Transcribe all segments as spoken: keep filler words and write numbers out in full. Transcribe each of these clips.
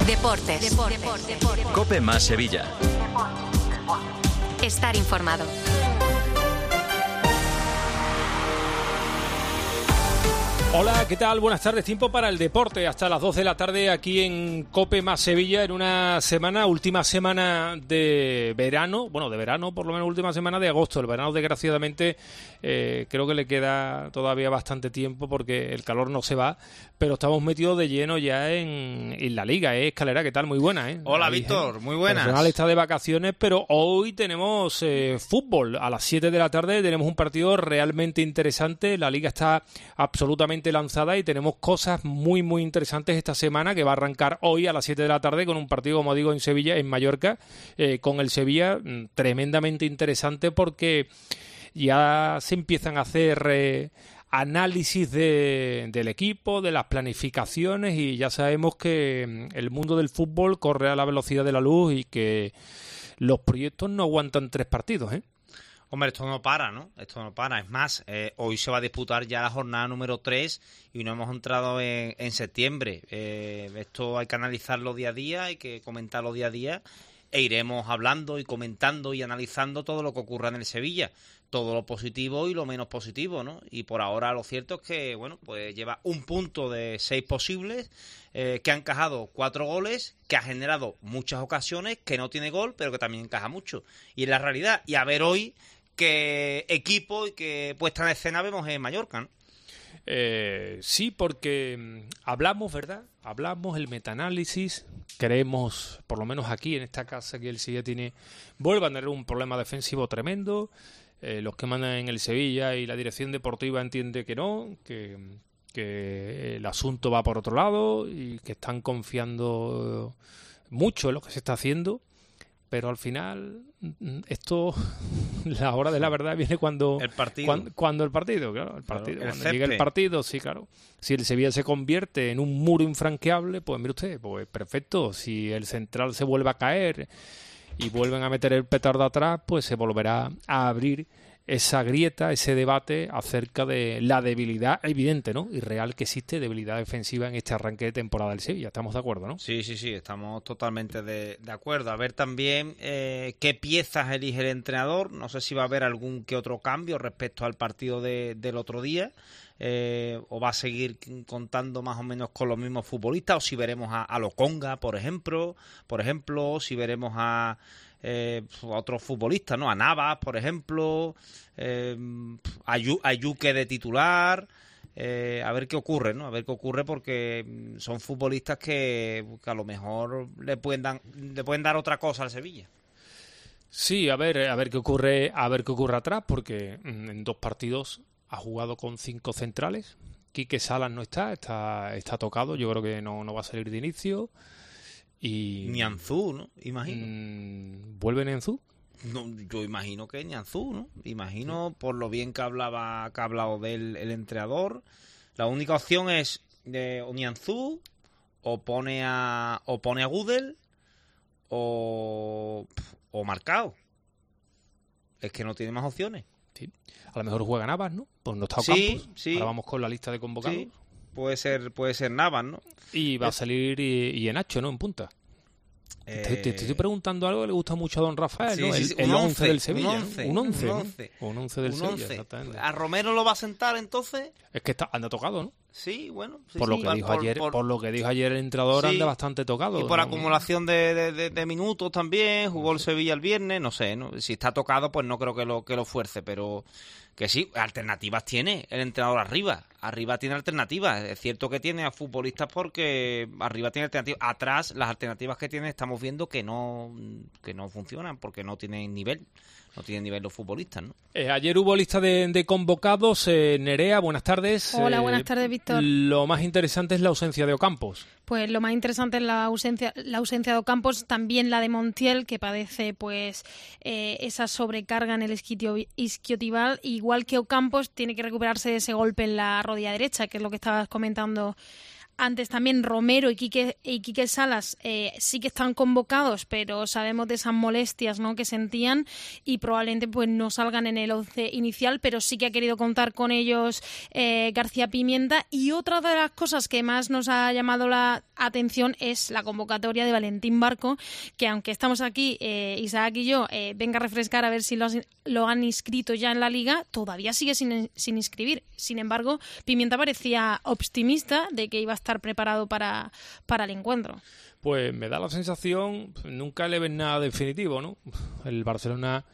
Deportes. Deportes. Deportes. Deportes. COPE más Sevilla. Estar informado. Hola, ¿qué tal? Buenas tardes. Tiempo para el deporte hasta las dos de la tarde aquí en COPE más Sevilla en una semana, última semana de verano, bueno, de verano, por lo menos última semana de agosto. El verano, desgraciadamente, eh, creo que le queda todavía bastante tiempo porque el calor no se va, pero estamos metidos de lleno ya en, en la liga, ¿eh? Escalera, ¿qué tal? Muy buena, ¿eh? Hola, Ahí, Víctor, ¿eh? muy buenas. El personal está de vacaciones, pero hoy tenemos eh, fútbol. A las siete de la tarde tenemos un partido realmente interesante. La liga está absolutamente lanzada y tenemos cosas muy muy interesantes esta semana que va a arrancar hoy a las siete de la tarde con un partido, como digo, en Sevilla, en Mallorca, eh, con el Sevilla, tremendamente interesante porque ya se empiezan a hacer eh, análisis de, del equipo, de las planificaciones, y ya sabemos que el mundo del fútbol corre a la velocidad de la luz y que los proyectos no aguantan tres partidos, ¿eh? Hombre, esto no para, ¿no? Esto no para. Es más, eh, hoy se va a disputar ya la jornada número tres y no hemos entrado en, en septiembre. Eh, esto hay que analizarlo día a día, hay que comentarlo día a día e iremos hablando y comentando y analizando todo lo que ocurra en el Sevilla. Todo lo positivo y lo menos positivo, ¿no? Y por ahora lo cierto es que, bueno, pues lleva un punto de seis posibles, eh, que ha encajado cuatro goles, que ha generado muchas ocasiones, que no tiene gol, pero que también encaja mucho. Y es la realidad. Y a ver hoy qué equipo y qué puesta en escena vemos en Mallorca, ¿no? Eh, sí, porque hablamos, ¿verdad? Hablamos el metaanálisis, creemos, por lo menos aquí en esta casa, que el Sevilla tiene, vuelve a tener un problema defensivo tremendo. Eh, los que mandan en el Sevilla y la dirección deportiva entiende que no, que, que el asunto va por otro lado y que están confiando mucho en lo que se está haciendo. Pero al final, esto, la hora de la verdad viene cuando el partido. Cuando, cuando el partido, claro, el partido. Claro, el cuando llegue el partido, sí, claro. Si el Sevilla se convierte en un muro infranqueable, pues mire usted, pues perfecto. Si el central se vuelve a caer y vuelven a meter el petardo atrás, pues se volverá a abrir esa grieta, ese debate acerca de la debilidad evidente, ¿no? Y real que existe debilidad defensiva en este arranque de temporada del Sevilla. ¿Estamos de acuerdo, no? Sí, sí, sí, estamos totalmente de, de acuerdo. A ver también eh, qué piezas elige el entrenador. No sé si va a haber algún que otro cambio respecto al partido de, del otro día. Eh, o va a seguir contando más o menos con los mismos futbolistas, o si veremos a, a Lokonga, por ejemplo, por ejemplo, si veremos a Eh, a otros futbolistas, ¿no? A Navas, por ejemplo, eh, a, Yu, a Yuque de titular, eh, a ver qué ocurre, ¿no? A ver qué ocurre porque son futbolistas que, que a lo mejor le pueden dar, le pueden dar otra cosa al Sevilla. Sí, a ver, a ver qué ocurre, a ver qué ocurre atrás, porque en dos partidos ha jugado con cinco centrales. Quique Salas no está, está, está tocado, yo creo que no, no va a salir de inicio. Y Nianzú, ¿no? Imagino. Mmm, ¿Vuelve Nianzú? No, yo imagino que Nianzú, ¿no? Imagino, sí, por lo bien que hablaba, que ha hablado del el entrenador. La única opción es de o Nianzú, o pone a o pone a Gudel, o o Marcao. Es que no tiene más opciones. Sí. A lo mejor juega Navas, ¿no? Pues no está sí, Ocampos. Sí. Ahora vamos con la lista de convocados. Sí. Puede ser, puede ser Navas, ¿no? Y va es... a salir y, y Enacho, ¿no? En punta. Eh... Te, te, te estoy preguntando algo que le gusta mucho a don Rafael, sí, ¿no? Sí, el sí. el once, once del Sevilla. Un once. ¿no? Un once. Un once. ¿no? Un once del un Sevilla, once. exactamente. ¿A Romero lo va a sentar entonces? Es que está, anda tocado, ¿no? Sí, bueno. Sí, por, lo sí, que va, dijo por, ayer, por... por lo que dijo ayer el entrenador, sí, anda bastante tocado. Y por ¿no? acumulación de, de, de, de minutos también, jugó el Sevilla el viernes, no sé, ¿no? Si está tocado, pues no creo que lo, que lo fuerce, pero que sí, alternativas tiene el entrenador arriba. Arriba tiene alternativas. Es cierto que tiene a futbolistas porque arriba tiene alternativas. Atrás, las alternativas que tiene estamos viendo que no, que no funcionan porque no tienen nivel. No tienen nivel los futbolistas, ¿no? Eh, ayer hubo lista de, de convocados. Eh, Nerea, buenas tardes. Hola, eh, buenas tardes, Víctor. Lo más interesante es la ausencia de Ocampos. Pues lo más interesante es la ausencia, la ausencia de Ocampos, también la de Montiel, que padece pues eh, esa sobrecarga en el isquio, isquiotibial. Igual que Ocampos, tiene que recuperarse de ese golpe en la rodilla derecha, que es lo que estabas comentando Antes también Romero y Quique, y Quique Salas eh, sí que están convocados, pero sabemos de esas molestias, ¿no?, que sentían y probablemente pues no salgan en el once inicial, pero sí que ha querido contar con ellos eh, García Pimienta. Y otra de las cosas que más nos ha llamado la atención es la convocatoria de Valentín Barco, que aunque estamos aquí, eh, Isaac y yo, eh, venga a refrescar a ver si lo, has, lo han inscrito ya en la Liga, todavía sigue sin, sin inscribir. Sin embargo, Pimienta parecía optimista de que iba a estar preparado para, para el encuentro. Pues me da la sensación, nunca le ven nada definitivo, ¿no? El Barcelona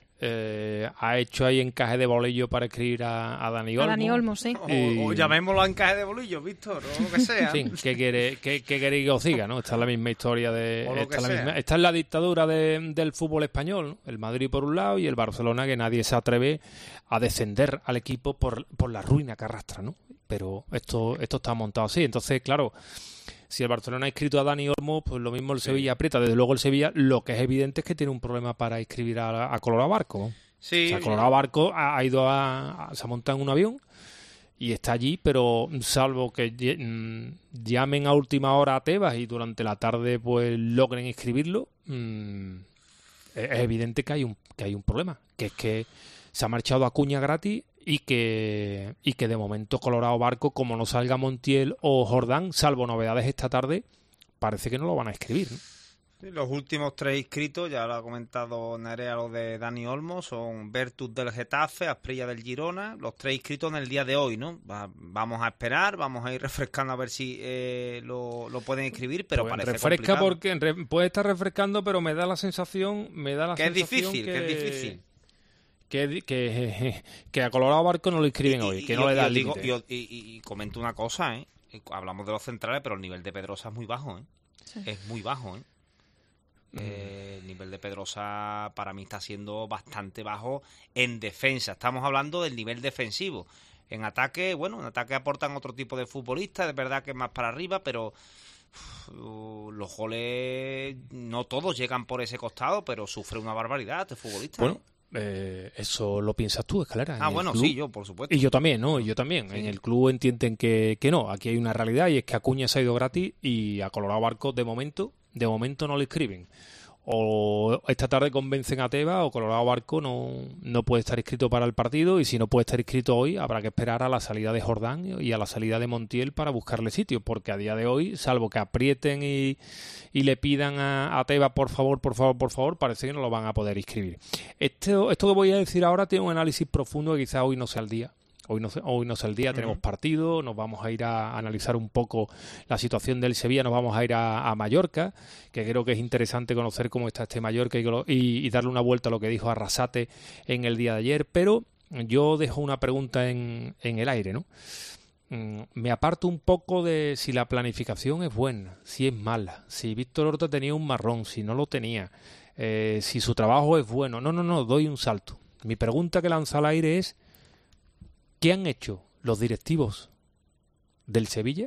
eh, ha hecho ahí encaje de bolillo para escribir a, a Dani Olmo. A Dani Olmo, sí. Y... O, o llamémoslo encaje de bolillo, Víctor, o lo que sea. En fin, ¿qué quiere, qué, qué queréis que os diga, no? Esta es la misma historia de... O lo Esta, que es la sea. misma, esta es la dictadura de, del fútbol español, ¿no? El Madrid por un lado y el Barcelona, que nadie se atreve a descender al equipo por, por la ruina que arrastra, ¿no? Pero esto, esto está montado así. Entonces, claro, si el Barcelona ha inscrito a Dani Olmo, pues lo mismo el Sevilla aprieta. Desde luego el Sevilla, lo que es evidente es que tiene un problema para inscribir a, a Colorado Barco. Sí, o sea, Colorado Barco ha, ha ido a, a... se ha montado en un avión y está allí, pero salvo que mmm, llamen a última hora a Tebas y durante la tarde pues logren inscribirlo, mmm, es evidente que hay un que hay un problema, que es que se ha marchado Acuña gratis y que y que de momento Colorado Barco, como no salga Montiel o Jordán, salvo novedades esta tarde, parece que no lo van a escribir, ¿no? Sí, los últimos tres inscritos, ya lo ha comentado Nerea, los de Dani Olmo, son Bertus del Getafe, Asprilla del Girona, los tres inscritos en el día de hoy, ¿no? Va, vamos a esperar, vamos a ir refrescando a ver si eh, lo, lo pueden escribir, pero pues parece refresca complicado. Porque re, puede estar refrescando, pero me da la sensación, me da la que es sensación difícil, que, que es difícil. Que, que, que a Colorado Barco no lo inscriben y, hoy, y, que y, no le da el digo, límite. y, y, y comento una cosa, ¿eh? Hablamos de los centrales, pero el nivel de Pedrosa es muy bajo, ¿eh? Sí. Es muy bajo, ¿eh? Eh, el nivel de Pedrosa para mí está siendo bastante bajo en defensa. Estamos hablando del nivel defensivo. En ataque, bueno, en ataque aportan otro tipo de futbolistas, es verdad que es más para arriba, pero uf, los goles no todos llegan por ese costado, pero sufre una barbaridad este futbolista. Bueno, ¿eh? eh, eso lo piensas tú, Escalera. Ah, bueno, club, sí, yo, por supuesto. Y yo también, ¿no? Y yo también. Sí. En el club entienden que, que no. Aquí hay una realidad y es que Acuña se ha ido gratis y a Colorado Barco, de momento, de momento no le escriben. O esta tarde convencen a Tebas o Colorado Barco no, no puede estar inscrito para el partido, y si no puede estar inscrito hoy habrá que esperar a la salida de Jordán y a la salida de Montiel para buscarle sitio, porque a día de hoy, salvo que aprieten y, y le pidan a, a Tebas por favor, por favor, por favor, parece que no lo van a poder inscribir. Esto, esto que voy a decir ahora tiene un análisis profundo que quizás hoy no sea el día. Hoy no, hoy no es el día, tenemos partido, nos vamos a ir a analizar un poco la situación del Sevilla, nos vamos a ir a, a Mallorca, que creo que es interesante conocer cómo está este Mallorca y, y, y darle una vuelta a lo que dijo Arrasate en el día de ayer, pero yo dejo una pregunta en, en el aire, ¿no? Me aparto un poco de si la planificación es buena, si es mala, si Víctor Horta tenía un marrón, si no lo tenía, eh, si su trabajo es bueno. No, no, no, doy un salto. Mi pregunta que lanza al aire es: ¿qué han hecho los directivos del Sevilla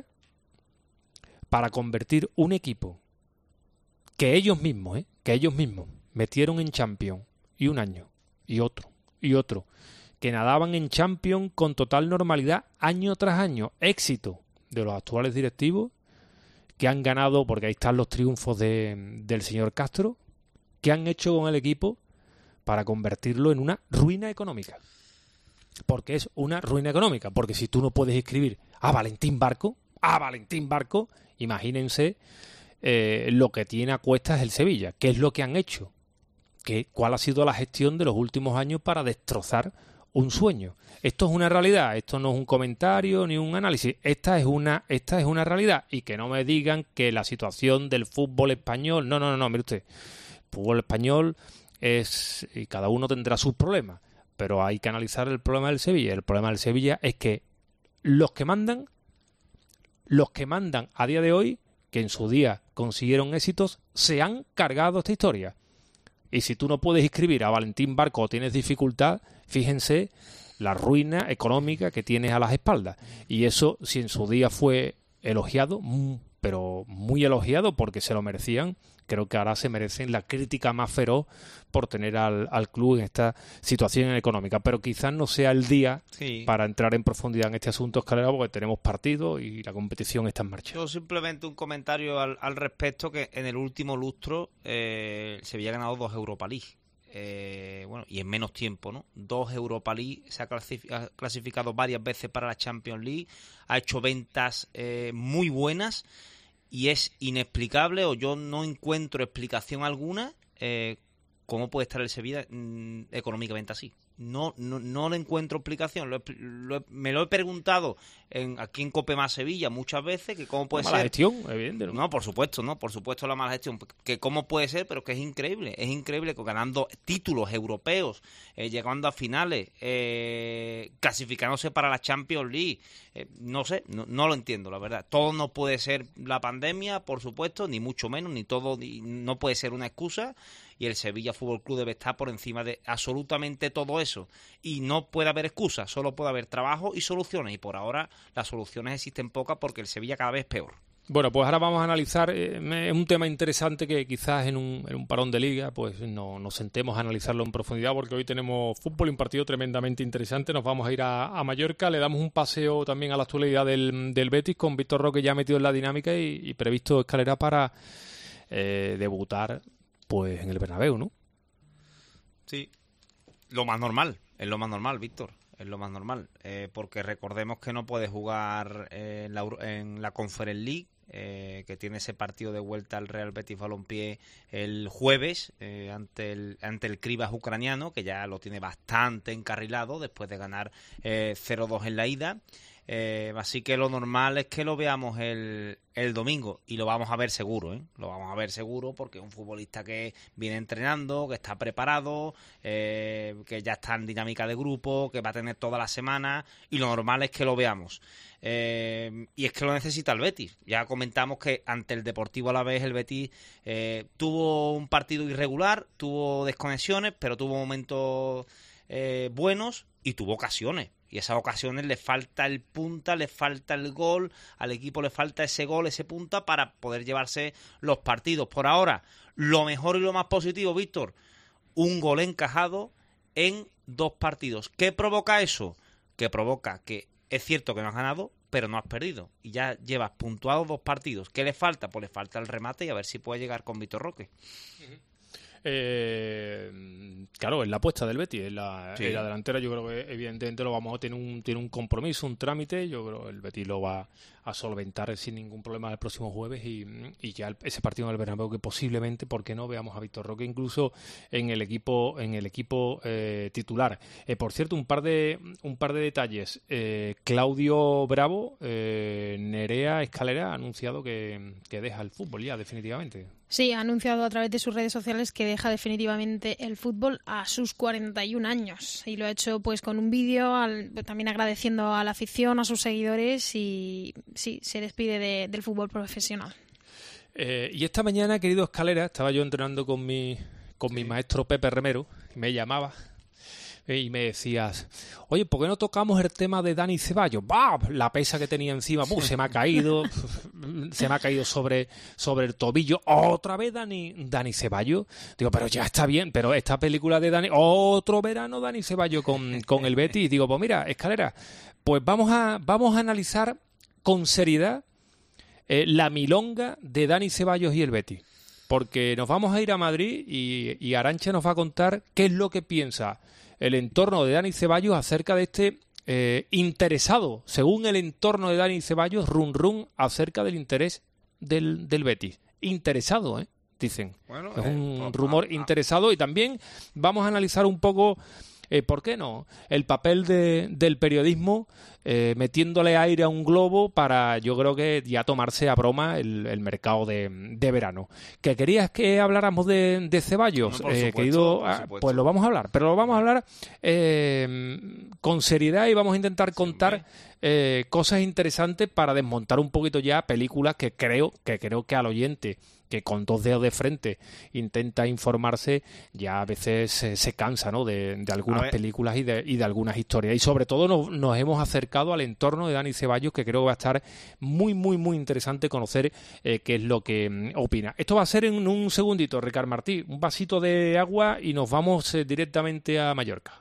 para convertir un equipo que ellos mismos, ¿eh? que ellos mismos metieron en Champions y un año, y otro, y otro, que nadaban en Champions con total normalidad año tras año? Éxito de los actuales directivos, que han ganado, porque ahí están los triunfos de, del señor Castro, ¿qué han hecho con el equipo para convertirlo en una ruina económica? Porque es una ruina económica, porque si tú no puedes inscribir a Valentín Barco, a Valentín Barco, imagínense eh, lo que tiene a cuestas el Sevilla. ¿Qué es lo que han hecho? ¿Qué, ¿Cuál ha sido la gestión de los últimos años para destrozar un sueño? Esto es una realidad, esto no es un comentario ni un análisis, esta es una, esta es una realidad. Y que no me digan que la situación del fútbol español, no, no, no, no, mire usted, el fútbol español es, y cada uno tendrá sus problemas, pero hay que analizar el problema del Sevilla. El problema del Sevilla es que los que mandan, los que mandan a día de hoy, que en su día consiguieron éxitos, se han cargado esta historia. Y si tú no puedes inscribir a Valentín Barco o tienes dificultad, fíjense la ruina económica que tienes a las espaldas. Y eso, si en su día fue elogiado, pero muy elogiado porque se lo merecían, creo que ahora se merecen la crítica más feroz por tener al, al club en esta situación económica. Pero quizás no sea el día sí. para entrar en profundidad en este asunto, Escalera, porque tenemos partido y la competición está en marcha. Yo simplemente un comentario al, al respecto, que en el último lustro eh, se había ganado dos Europa League. Eh, bueno, y en menos tiempo, ¿no? Dos Europa League, se ha clasificado, clasificado varias veces para la Champions League, ha hecho ventas eh, muy buenas y es inexplicable, o yo no encuentro explicación alguna, eh, cómo puede estar el Sevilla mm, económicamente así. No, no, no le encuentro explicación. Lo, lo, me lo he preguntado en, aquí en Cope Más Sevilla muchas veces, que cómo puede la ser. Mala gestión, evidente, ¿no? No, por supuesto, no, por supuesto la mala gestión. Que cómo puede ser, pero que es increíble. Es increíble que ganando títulos europeos, eh, llegando a finales, eh, clasificándose para la Champions League. Eh, no sé, no, no lo entiendo, la verdad. Todo no puede ser la pandemia, por supuesto, ni mucho menos, ni todo, ni, no puede ser una excusa. Y el Sevilla Fútbol Club debe estar por encima de absolutamente todo eso. Y no puede haber excusas, solo puede haber trabajo y soluciones. Y por ahora las soluciones existen pocas porque el Sevilla cada vez es peor. Bueno, pues ahora vamos a analizar, eh, es un tema interesante que quizás en un, en un parón de liga pues no, nos sentemos a analizarlo en profundidad, porque hoy tenemos fútbol y un partido tremendamente interesante. Nos vamos a ir a, a Mallorca, le damos un paseo también a la actualidad del, del Betis, con Víctor Roque ya metido en la dinámica y, y previsto Escalera para eh, debutar pues en el Bernabéu, ¿no? Sí, lo más normal, es lo más normal, Víctor, es lo más normal, eh, porque recordemos que no puede jugar eh, en, la, en la Conference League, eh, que tiene ese partido de vuelta al Real Betis Balompié el jueves eh, ante el ante el Krivas ucraniano, que ya lo tiene bastante encarrilado después de ganar eh, cero dos en la ida. Eh, así que lo normal es que lo veamos el, el domingo, y lo vamos a ver seguro, ¿eh? Lo vamos a ver seguro porque es un futbolista que viene entrenando, que está preparado, eh, que ya está en dinámica de grupo, que va a tener toda la semana, y lo normal es que lo veamos. Eh, y es que lo necesita el Betis. Ya comentamos que ante el Deportivo Alavés el Betis eh, tuvo un partido irregular, tuvo desconexiones, pero tuvo momentos eh, buenos y tuvo ocasiones. Y esas ocasiones le falta el punta, le falta el gol, al equipo le falta ese gol, ese punta para poder llevarse los partidos. Por ahora, lo mejor y lo más positivo, Víctor, un gol encajado en dos partidos. ¿Qué provoca eso? Que provoca que es cierto que no has ganado, pero no has perdido. Y ya llevas puntuados dos partidos. ¿Qué le falta? Pues le falta el remate y a ver si puede llegar con Víctor Roque. Uh-huh. Eh, claro, es la apuesta del Betis, en la, sí. en la delantera. Yo creo que evidentemente lo vamos a tener un, tiene un compromiso, un trámite. Yo creo que el Betis lo va a solventar sin ningún problema el próximo jueves, y, y ya el, ese partido en el Bernabéu, que posiblemente, ¿por qué no?, veamos a Víctor Roque incluso en el equipo en el equipo eh, titular. Eh, por cierto, un par de un par de detalles. Eh, Claudio Bravo, eh, Nerea Escalera, ha anunciado que, que deja el fútbol ya definitivamente. Sí, ha anunciado a través de sus redes sociales que deja definitivamente el fútbol a sus cuarenta y un años, y lo ha hecho pues con un vídeo, al, también agradeciendo a la afición, a sus seguidores, y sí, se despide de, del fútbol profesional. Eh, y esta mañana, querido Escalera, estaba yo entrenando con mi con mi maestro Pepe Remero, y me llamaba y me decías, oye, ¿por qué no tocamos el tema de Dani Ceballos? ¡Bah! La pesa que tenía encima, ¡uh! se me ha caído, se me ha caído sobre, sobre el tobillo. ¿Otra vez Dani, Dani Ceballos? Digo, pero ya está bien, pero esta película de Dani, otro verano Dani Ceballos con, con el Betis. Digo, pues mira, Escalera, pues vamos a, vamos a analizar con seriedad eh, la milonga de Dani Ceballos y el Betis. Porque nos vamos a ir a Madrid y, y Arantxa nos va a contar qué es lo que piensa el entorno de Dani Ceballos acerca de este eh, interesado, según el entorno de Dani Ceballos, run run acerca del interés del, del Betis. Interesado, ¿eh? Dicen. Bueno, es un eh, rumor ah, interesado. Y también vamos a analizar un poco, eh, ¿por qué no?, el papel de, del periodismo eh, metiéndole aire a un globo para, yo creo que ya tomarse a broma el, el mercado de, de verano. ¿Que querías que habláramos de, de Ceballos? No, eh, querido, pues lo vamos a hablar, pero lo vamos a hablar eh, con seriedad, y vamos a intentar contar eh, cosas interesantes para desmontar un poquito ya películas que creo que creo que al oyente que con dos dedos de frente intenta informarse, ya a veces eh, se cansa, ¿no? de, de algunas películas y de, y de algunas historias. Y sobre todo nos, nos hemos acercado al entorno de Dani Ceballos, que creo que va a estar muy, muy, muy interesante conocer eh, qué es lo que mm, opina. Esto va a ser en un segundito, Ricard Martí, un vasito de agua y nos vamos eh, directamente a Mallorca.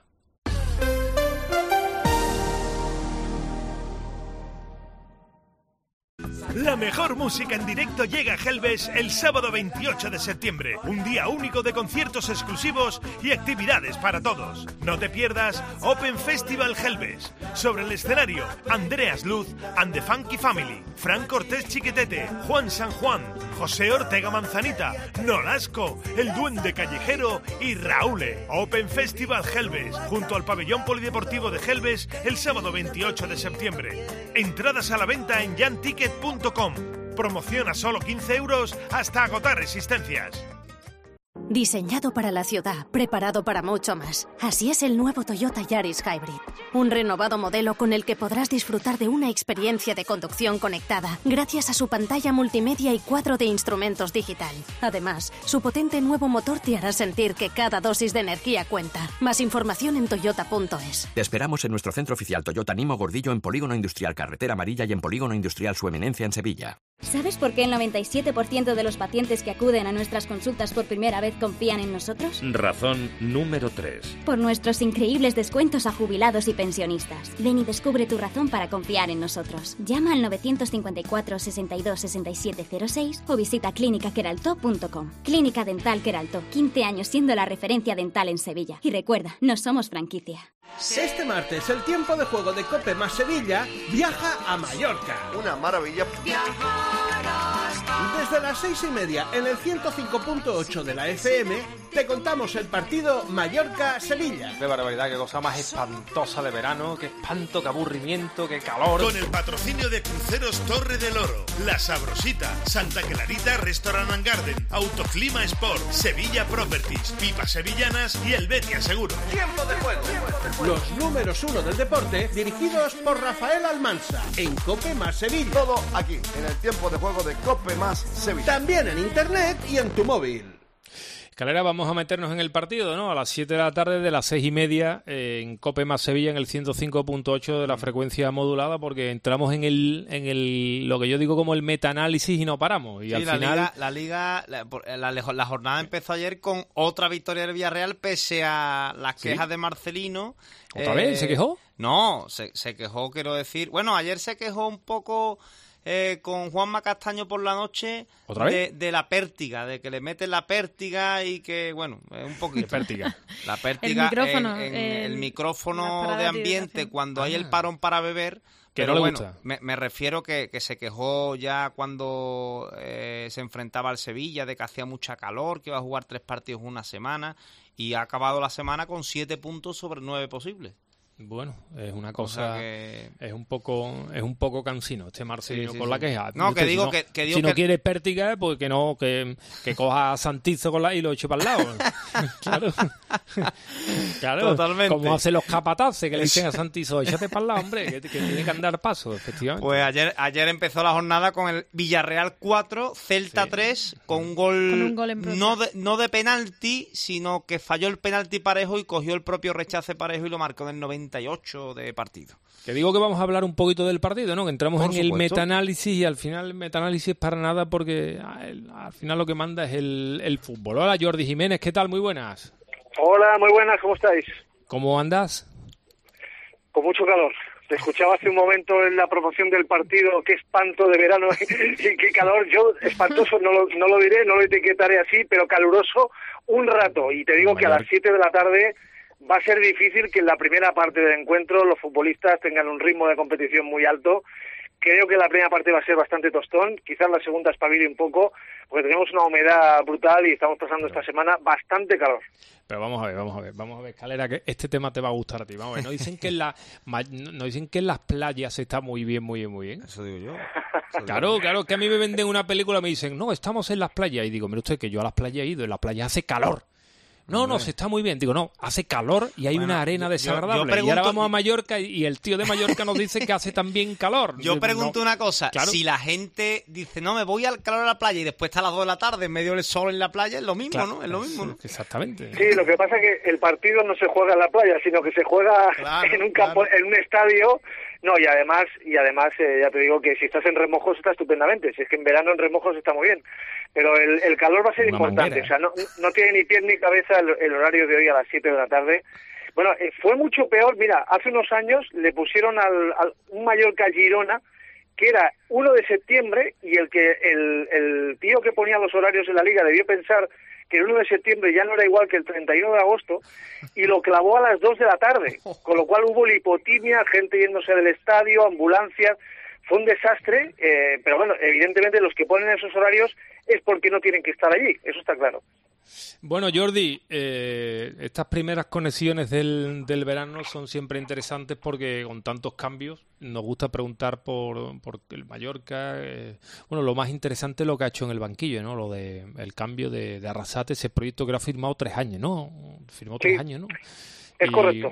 La mejor música en directo llega a Gelbes el sábado veintiocho de septiembre, un día único de conciertos exclusivos y actividades para todos. No te pierdas Open Festival Gelbes. Sobre el escenario, Andreas Luz and the Funky Family, Fran Cortés Chiquetete, Juan San Juan, José Ortega Manzanita, Nolasco, El Duende Callejero y Raúle. Open Festival Gelbes, junto al pabellón polideportivo de Gelbes, el sábado veintiocho de septiembre. Entradas a la venta en jan ticket punto com. Promoción a solo quince euros hasta agotar existencias. Diseñado para la ciudad, preparado para mucho más. Así es el nuevo Toyota Yaris Hybrid. Un renovado modelo con el que podrás disfrutar de una experiencia de conducción conectada gracias a su pantalla multimedia y cuadro de instrumentos digital. Además, su potente nuevo motor te hará sentir que cada dosis de energía cuenta. Más información en toyota punto es. Te esperamos en nuestro centro oficial Toyota Nimo Gordillo en Polígono Industrial Carretera Amarilla y en Polígono Industrial Su Eminencia en Sevilla. ¿Sabes por qué el noventa y siete por ciento de los pacientes que acuden a nuestras consultas por primera vez confían en nosotros? Razón número tres. Por nuestros increíbles descuentos a jubilados y pensionistas. Ven y descubre tu razón para confiar en nosotros. Llama al nueve cinco cuatro, sesenta y dos, sesenta y siete cero seis o visita clínica queralto punto com. Clínica Dental Queralto, quince años siendo la referencia dental en Sevilla. Y recuerda, no somos franquicia. Este martes, el tiempo de juego de Cope más Sevilla viaja a Mallorca. Una maravilla. Desde las seis y media, en el ciento cinco punto ocho de la F M, te contamos el partido Mallorca-Sevilla. Qué barbaridad, qué cosa más espantosa de verano, qué espanto, qué aburrimiento, qué calor. Con el patrocinio de Cruceros Torre del Oro, La Sabrosita, Santa Clarita Restaurant and Garden, Autoclima Sport, Sevilla Properties, Pipas Sevillanas y el Betia Seguro. Tiempo de juego. Los números uno del deporte, dirigidos por Rafael Almansa, en Cope más Sevilla. Todo aquí, en el tiempo de juego de Cope más Sevilla. También en internet y en tu móvil. Calera, vamos a meternos en el partido, ¿no? A las siete de la tarde, de las seis y media, eh, en Cope más Sevilla, en el ciento cinco punto ocho de la frecuencia modulada, porque entramos en el, en el lo que yo digo como el metaanálisis y no paramos. Y sí, al la final... liga, la liga, la, la, la jornada empezó ayer con otra victoria del Villarreal, pese a las ¿Sí? quejas de Marcelino. ¿Otra eh, vez? ¿Se quejó? No, se, se quejó, quiero decir. Bueno, ayer se quejó un poco... Eh, con Juanma Castaño por la noche ¿Otra de, vez? de la pértiga, de que le meten la pértiga y que, bueno, un poquito. Pértiga. La pértiga, el micrófono, en, en el, el micrófono de ambiente cuando ah. hay el parón para beber. Que pero no le bueno, gusta. Me, me refiero que, que se quejó ya cuando eh, se enfrentaba al Sevilla de que hacía mucha calor, que iba a jugar tres partidos una semana y ha acabado la semana con siete puntos sobre nueve posibles. Bueno, es una cosa, o sea que... es un poco es un poco cansino este Marcelino sí, sí, con sí. la queja. No, que digo si no, que, que digo si no que... quieres pértiga, pues que no que, que coja a Santizo con la y lo eche para el lado. Claro. Claro. Totalmente. Como hacen los capataces que le dicen a Santizo, échate para el lado, hombre, que, que tiene que andar paso, efectivamente. Pues ayer ayer empezó la jornada con el Villarreal cuatro, Celta sí. tres, con un gol, con un gol en no de, no de penalti, sino que falló el penalti Parejo y cogió el propio rechace Parejo y lo marcó en el noventa y ocho de partido. Que digo que vamos a hablar un poquito del partido, ¿no? Que entramos Por en supuesto. el metaanálisis y al final el metaanálisis para nada porque al, al final lo que manda es el, el fútbol. Hola Jordi Jiménez, ¿qué tal? Muy buenas. Hola, muy buenas, ¿cómo estáis? ¿Cómo andas? Con mucho calor. Te escuchaba hace un momento en la promoción del partido, qué espanto de verano y qué calor. Yo, espantoso, no lo, no lo diré, no lo etiquetaré así, pero caluroso un rato. Y te digo no, que a las siete de la tarde va a ser difícil que en la primera parte del encuentro los futbolistas tengan un ritmo de competición muy alto. Creo que la primera parte va a ser bastante tostón, quizás la segunda espabile un poco, porque tenemos una humedad brutal y estamos pasando esta semana bastante calor. Pero vamos a ver, vamos a ver, vamos a ver, Calera, que este tema te va a gustar a ti. Vamos a ver, no dicen que en la, no dicen que en las playas está muy bien, muy bien, muy bien. Eso digo yo. Eso claro, digo. Claro, que a mí me venden una película, me dicen, no, estamos en las playas. Y digo, mire usted que yo a las playas he ido, en las playas hace calor. No, no, se está muy bien. Digo, no, hace calor y hay bueno, una arena desagradable. Yo, yo pregunto, y ahora vamos a Mallorca y el tío de Mallorca nos dice que hace también calor. Yo pregunto no, una cosa, claro. Si la gente dice, no, me voy al calor de la playa y después está a las dos de la tarde en medio del sol en la playa, es lo mismo, claro, ¿no? Es lo mismo, ¿no? Exactamente. Sí, lo que pasa es que el partido no se juega en la playa, sino que se juega claro, en un campo, claro. en un estadio. No, y además, y además eh, ya te digo que si estás en remojos está estupendamente. Si es que en verano en remojos está muy bien. Pero el, el calor va a ser Una importante. Manguera. O sea, no, no tiene ni pie ni cabeza el, el horario de hoy a las siete de la tarde. Bueno, eh, fue mucho peor. Mira, hace unos años le pusieron al, al un Mallorca-Girona, que era uno de septiembre, y el que el, el tío que ponía los horarios en la liga debió pensar que el uno de septiembre ya no era igual que el treinta y uno de agosto, y lo clavó a las dos de la tarde, con lo cual hubo lipotimia, gente yéndose del estadio, ambulancias, fue un desastre, eh, pero bueno, evidentemente los que ponen esos horarios es porque no tienen que estar allí, eso está claro. Bueno, Jordi, eh, estas primeras conexiones del, del verano son siempre interesantes porque con tantos cambios nos gusta preguntar por, por el Mallorca. Eh, bueno, lo más interesante es lo que ha hecho en el banquillo, ¿no? Lo de el cambio de, de Arrasate, ese proyecto que lo ha firmado tres años, ¿no? Firmó tres sí, años, ¿no? Es y, correcto.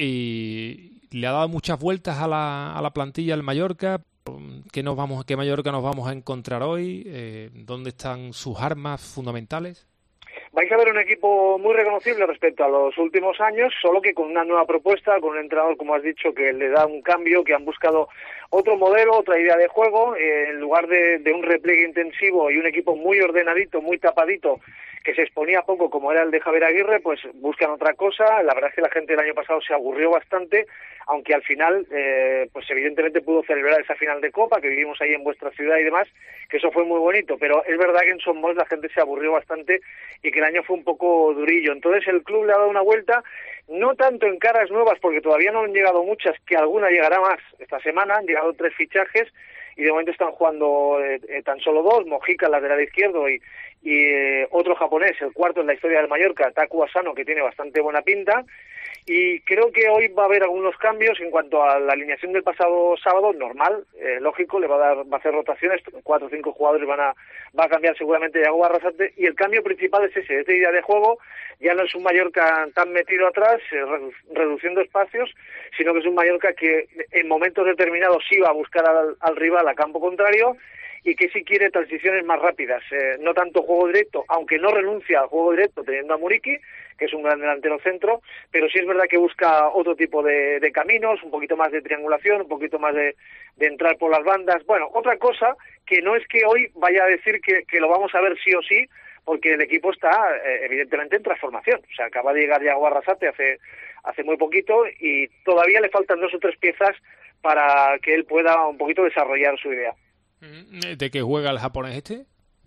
Y le ha dado muchas vueltas a la, a la plantilla del Mallorca. ¿Qué nos vamos, qué Mallorca nos vamos a encontrar hoy? Eh, ¿Dónde están sus armas fundamentales? Vais a ver un equipo muy reconocible respecto a los últimos años, solo que con una nueva propuesta, con un entrenador, como has dicho, que le da un cambio, que han buscado otro modelo, otra idea de juego, eh, en lugar de, de un repliegue intensivo y un equipo muy ordenadito, muy tapadito, que se exponía poco como era el de Javier Aguirre, pues buscan otra cosa. La verdad es que la gente el año pasado se aburrió bastante, aunque al final, eh, pues evidentemente pudo celebrar esa final de Copa, que vivimos ahí en vuestra ciudad y demás, que eso fue muy bonito, pero es verdad que en Somos la gente se aburrió bastante y que el año fue un poco durillo. Entonces el club le ha dado una vuelta, no tanto en caras nuevas, porque todavía no han llegado muchas, que alguna llegará más esta semana, han llegado tres fichajes, y de momento están jugando eh, eh, tan solo dos, Mojica, el lateral izquierdo, y, y eh, otro japonés, el cuarto en la historia del Mallorca, Taku Asano, que tiene bastante buena pinta. Y creo que hoy va a haber algunos cambios en cuanto a la alineación del pasado sábado, normal, eh, lógico, le va a dar, va a hacer rotaciones, cuatro o cinco jugadores van a, va a cambiar seguramente Yago Arrasate, y el cambio principal es ese, esta idea de juego. Ya no es un Mallorca tan metido atrás, eh, reduciendo espacios, sino que es un Mallorca que en momentos determinados sí va a buscar al, al rival a campo contrario, y que sí quiere transiciones más rápidas, eh, no tanto juego directo, aunque no renuncia al juego directo teniendo a Muriqui, que es un gran delantero centro, pero sí es verdad que busca otro tipo de, de caminos, un poquito más de triangulación, un poquito más de, de entrar por las bandas. Bueno, otra cosa que no es que hoy vaya a decir que, que lo vamos a ver sí o sí, porque el equipo está eh, evidentemente en transformación. O sea, acaba de llegar Yago Arrasate hace, hace muy poquito y todavía le faltan dos o tres piezas para que él pueda un poquito desarrollar su idea. ¿De qué juega el japonés este?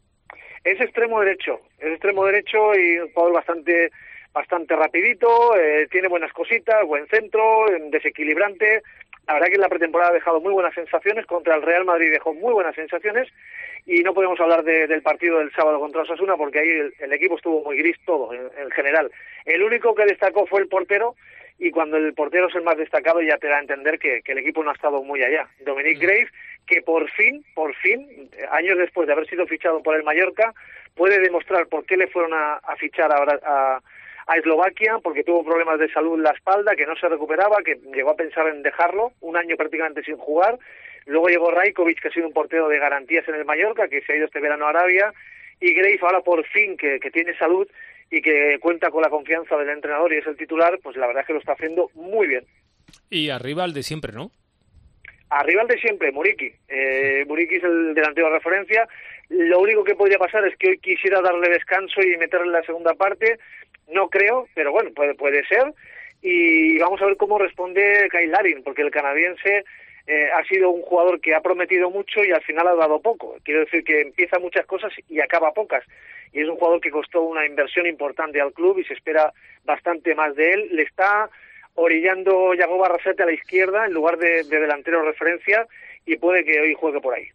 Es extremo derecho, es extremo derecho y un jugador bastante bastante rapidito, eh, tiene buenas cositas, buen centro, desequilibrante. La verdad que en la pretemporada ha dejado muy buenas sensaciones, contra el Real Madrid dejó muy buenas sensaciones, y no podemos hablar de, del partido del sábado contra Osasuna porque ahí el, el equipo estuvo muy gris todo, en, en general. El único que destacó fue el portero, y cuando el portero es el más destacado ya te da a entender que, que el equipo no ha estado muy allá. Dominic Graves, que por fin, por fin, años después de haber sido fichado por el Mallorca, puede demostrar por qué le fueron a, a fichar a, a, a Eslovaquia, porque tuvo problemas de salud en la espalda, que no se recuperaba, que llegó a pensar en dejarlo, un año prácticamente sin jugar. Luego llegó Rajkovic, que ha sido un portero de garantías en el Mallorca, que se ha ido este verano a Arabia, y Graves ahora por fin que, que tiene salud y que cuenta con la confianza del entrenador y es el titular, pues la verdad es que lo está haciendo muy bien. Y arriba el de siempre, ¿no? Arriba el de siempre, Muriqui. Eh, Muriqui es el delantero de referencia. Lo único que podría pasar es que hoy quisiera darle descanso y meterle en la segunda parte. No creo, pero bueno, puede, puede ser. Y vamos a ver cómo responde Kyle Larin, porque el canadiense eh, ha sido un jugador que ha prometido mucho y al final ha dado poco. Quiero decir que empieza muchas cosas y acaba pocas. Y es un jugador que costó una inversión importante al club y se espera bastante más de él. Le está orillando Yago Arrasate a la izquierda en lugar de, de delantero referencia y puede que hoy juegue por ahí.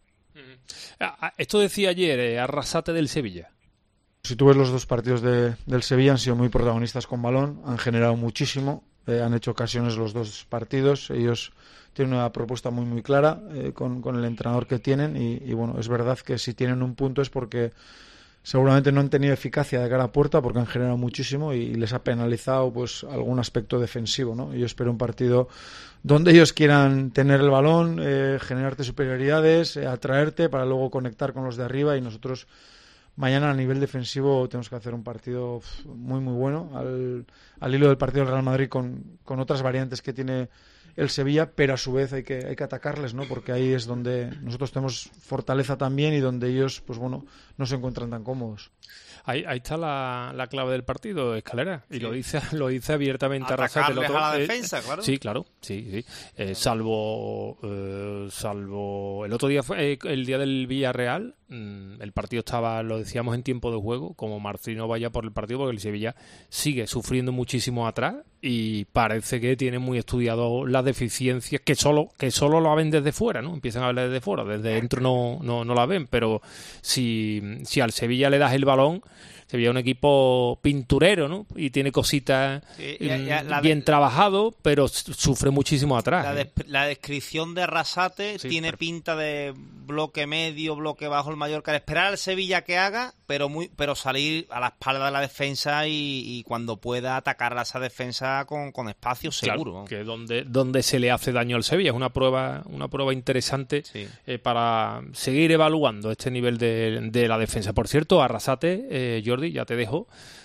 Esto decía ayer eh, Arrasate del Sevilla. Si tú ves los dos partidos de, del Sevilla, han sido muy protagonistas con balón, han generado muchísimo, eh, han hecho ocasiones los dos partidos. Ellos tienen una propuesta muy muy clara eh, con, con el entrenador que tienen y, y bueno, es verdad que si tienen un punto es porque seguramente no han tenido eficacia de cara a puerta porque han generado muchísimo y, y les ha penalizado pues algún aspecto defensivo, ¿no? Yo espero un partido donde ellos quieran tener el balón, eh, generarte superioridades, eh, atraerte para luego conectar con los de arriba, y nosotros mañana a nivel defensivo tenemos que hacer un partido muy muy bueno al, al hilo del partido del Real Madrid con, con otras variantes que tiene el Sevilla, pero a su vez hay que hay que atacarles, ¿no? Porque ahí es donde nosotros tenemos fortaleza también y donde ellos, pues bueno, no se encuentran tan cómodos. Ahí, ahí está la, la clave del partido, Escalera, y sí. lo dice lo dice abiertamente Arrasate. Arrasate. A la eh, defensa, claro. Sí, claro, sí, sí. Eh, salvo eh, salvo el otro día fue eh, el día del Villarreal, mmm, el partido estaba, lo decíamos, en tiempo de juego, como Marcino vaya por el partido, porque el Sevilla sigue sufriendo muchísimo atrás y parece que tiene muy estudiado las deficiencias que solo que solo lo ven desde fuera, ¿no? Empiezan a hablar desde fuera, desde dentro no no no la ven, pero si si al Sevilla le das el balón, Sevilla es un equipo pinturero, ¿no? Y tiene cositas sí, ya, ya, la, bien trabajado, pero sufre muchísimo atrás. La, ¿eh? des, la descripción de Arrasate sí, tiene perfecto. Pinta de bloque medio, bloque bajo el Mallorca. Esperar al Sevilla que haga, pero muy pero salir a la espalda de la defensa y, y cuando pueda atacar a esa defensa con, con espacio seguro. Claro, que donde donde se le hace daño al Sevilla. Es una prueba una prueba interesante sí. eh, para seguir evaluando este nivel de, de la defensa. Por cierto, Arrasate, eh, Jordi, ya te dejo.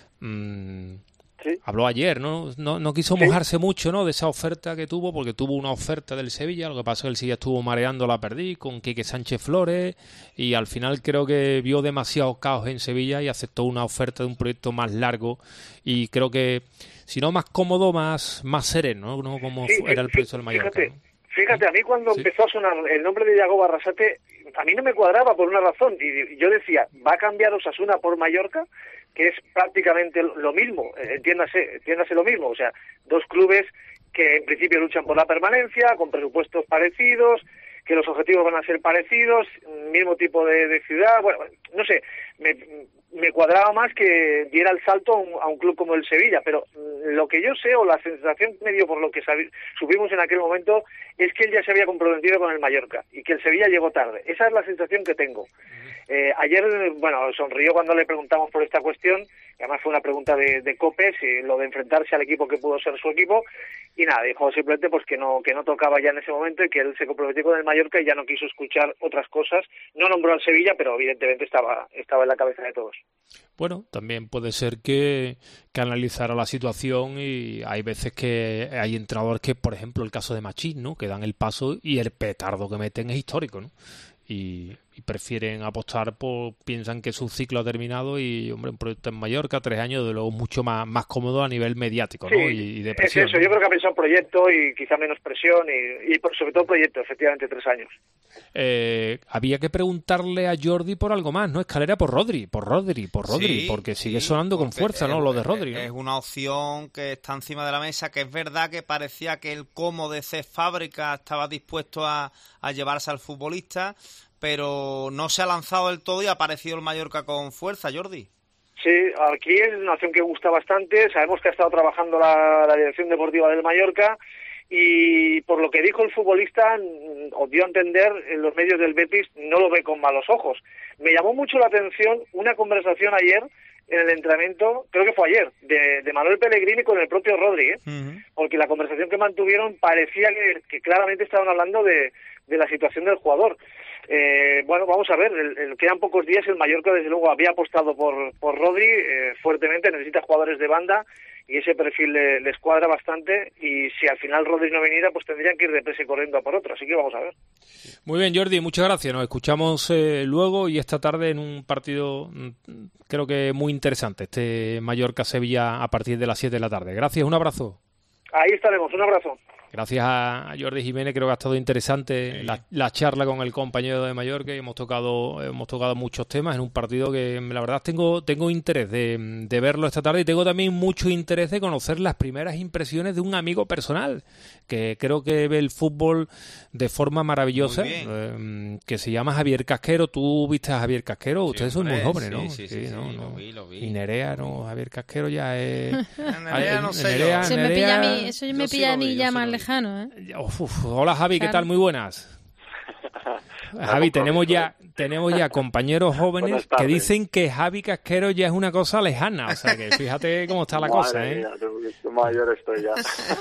Mm, ¿sí? Habló ayer, ¿no? No, no quiso ¿sí? mojarse mucho, ¿no? De esa oferta que tuvo, porque tuvo una oferta del Sevilla. Lo que pasa es que el Sevilla estuvo mareando la perdiz con Quique Sánchez Flores y al final creo que vio demasiado caos en Sevilla y aceptó una oferta de un proyecto más largo y creo que, si no más cómodo, más, más sereno, ¿no? Como sí, era el proyecto del Mallorca. Fíjate, ¿no? fíjate, a mí cuando sí. empezó a sonar el nombre de Yagoba Arrasate, a mí no me cuadraba por una razón. Y yo decía, ¿va a cambiar Osasuna por Mallorca? Que es prácticamente lo mismo, entiéndase, entiéndase lo mismo, o sea, dos clubes que en principio luchan por la permanencia, con presupuestos parecidos, que los objetivos van a ser parecidos, mismo tipo de, de ciudad, bueno, no sé, me, me cuadraba más que diera el salto a un, a un club como el Sevilla, pero lo que yo sé, o la sensación que me dio por lo que sabi, supimos en aquel momento, es que él ya se había comprometido con el Mallorca, y que el Sevilla llegó tarde. Esa es la sensación que tengo. Eh, ayer, bueno, sonrió cuando le preguntamos por esta cuestión, que además fue una pregunta de, de COPE, si lo de enfrentarse al equipo que pudo ser su equipo, y nada, dijo simplemente pues que no que no tocaba ya en ese momento y que él se comprometió con el Mallorca y ya no quiso escuchar otras cosas. No nombró al Sevilla, pero evidentemente estaba estaba en la cabeza de todos. Bueno, también puede ser que, que analizara la situación, y hay veces que hay entrenadores que, por ejemplo, el caso de Machín, ¿no? Que dan el paso y el petardo que meten es histórico, ¿no? Y, y prefieren apostar por, piensan que su ciclo ha terminado y, hombre, un proyecto en Mallorca, tres años, de luego mucho más, más cómodo a nivel mediático, ¿no? Sí, y, y de presión, es eso, ¿no? Yo creo que ha pensado proyecto y quizá menos presión y, y por, sobre todo proyecto, efectivamente, tres años. Eh, había que preguntarle a Jordi por algo más, ¿no? Escalera, por Rodri, por Rodri, por Rodri, sí, porque sigue sí, sonando con fuerza, ¿no? Es, Lo de Rodri, ¿no? Es una opción que está encima de la mesa, que es verdad que parecía que el Como de C Fábrica estaba dispuesto a, a llevarse al futbolista, pero no se ha lanzado del todo y ha aparecido el Mallorca con fuerza, Jordi. Sí, aquí es una opción que gusta bastante. Sabemos que ha estado trabajando la, la dirección deportiva del Mallorca y por lo que dijo el futbolista, o dio a entender en los medios del Betis, no lo ve con malos ojos. Me llamó mucho la atención una conversación ayer en el entrenamiento, creo que fue ayer, de, de Manuel Pellegrini con el propio Rodri, ¿eh? Uh-huh. Porque la conversación que mantuvieron parecía que, que claramente estaban hablando de, de la situación del jugador. Eh, bueno, vamos a ver, el, el, quedan pocos días, el Mallorca desde luego había apostado por, por Rodri eh, fuertemente, necesita jugadores de banda y ese perfil le, les cuadra bastante, y si al final Rodri no viniera, pues tendrían que ir depresa y corriendo a por otro, así que vamos a ver. Muy bien, Jordi, muchas gracias, nos escuchamos eh, luego y esta tarde en un partido creo que muy interesante, este Mallorca-Sevilla a partir de las siete de la tarde. Gracias, un abrazo. Ahí estaremos, un abrazo. Gracias a Jordi Jiménez, creo que ha estado interesante sí. la, la charla con el compañero de Mallorca y hemos tocado hemos tocado muchos temas en un partido que la verdad tengo tengo interés de, de verlo esta tarde, y tengo también mucho interés de conocer las primeras impresiones de un amigo personal que creo que ve el fútbol de forma maravillosa, eh, que se llama Javier Casquero. Tú viste a Javier Casquero, sí, ustedes son muy jóvenes, ¿no? Sí, sí, sí, ¿no? sí, no. Lo vi, lo vi. Y Nerea, ¿no? Javier Casquero ya es... Nerea no sé Nerea, Eso Nerea, me pilla a mí, eso me pilla sí a mí vi, ya sí más lejano, ¿eh? Uf, uf, hola Javi, ¿qué tal? Muy buenas. Javi, tenemos ya tenemos ya compañeros jóvenes que dicen que Javi Casquero ya es una cosa lejana, o sea que fíjate cómo está la Madre cosa, ¿eh? Mía, tú, tú mayor estoy ya.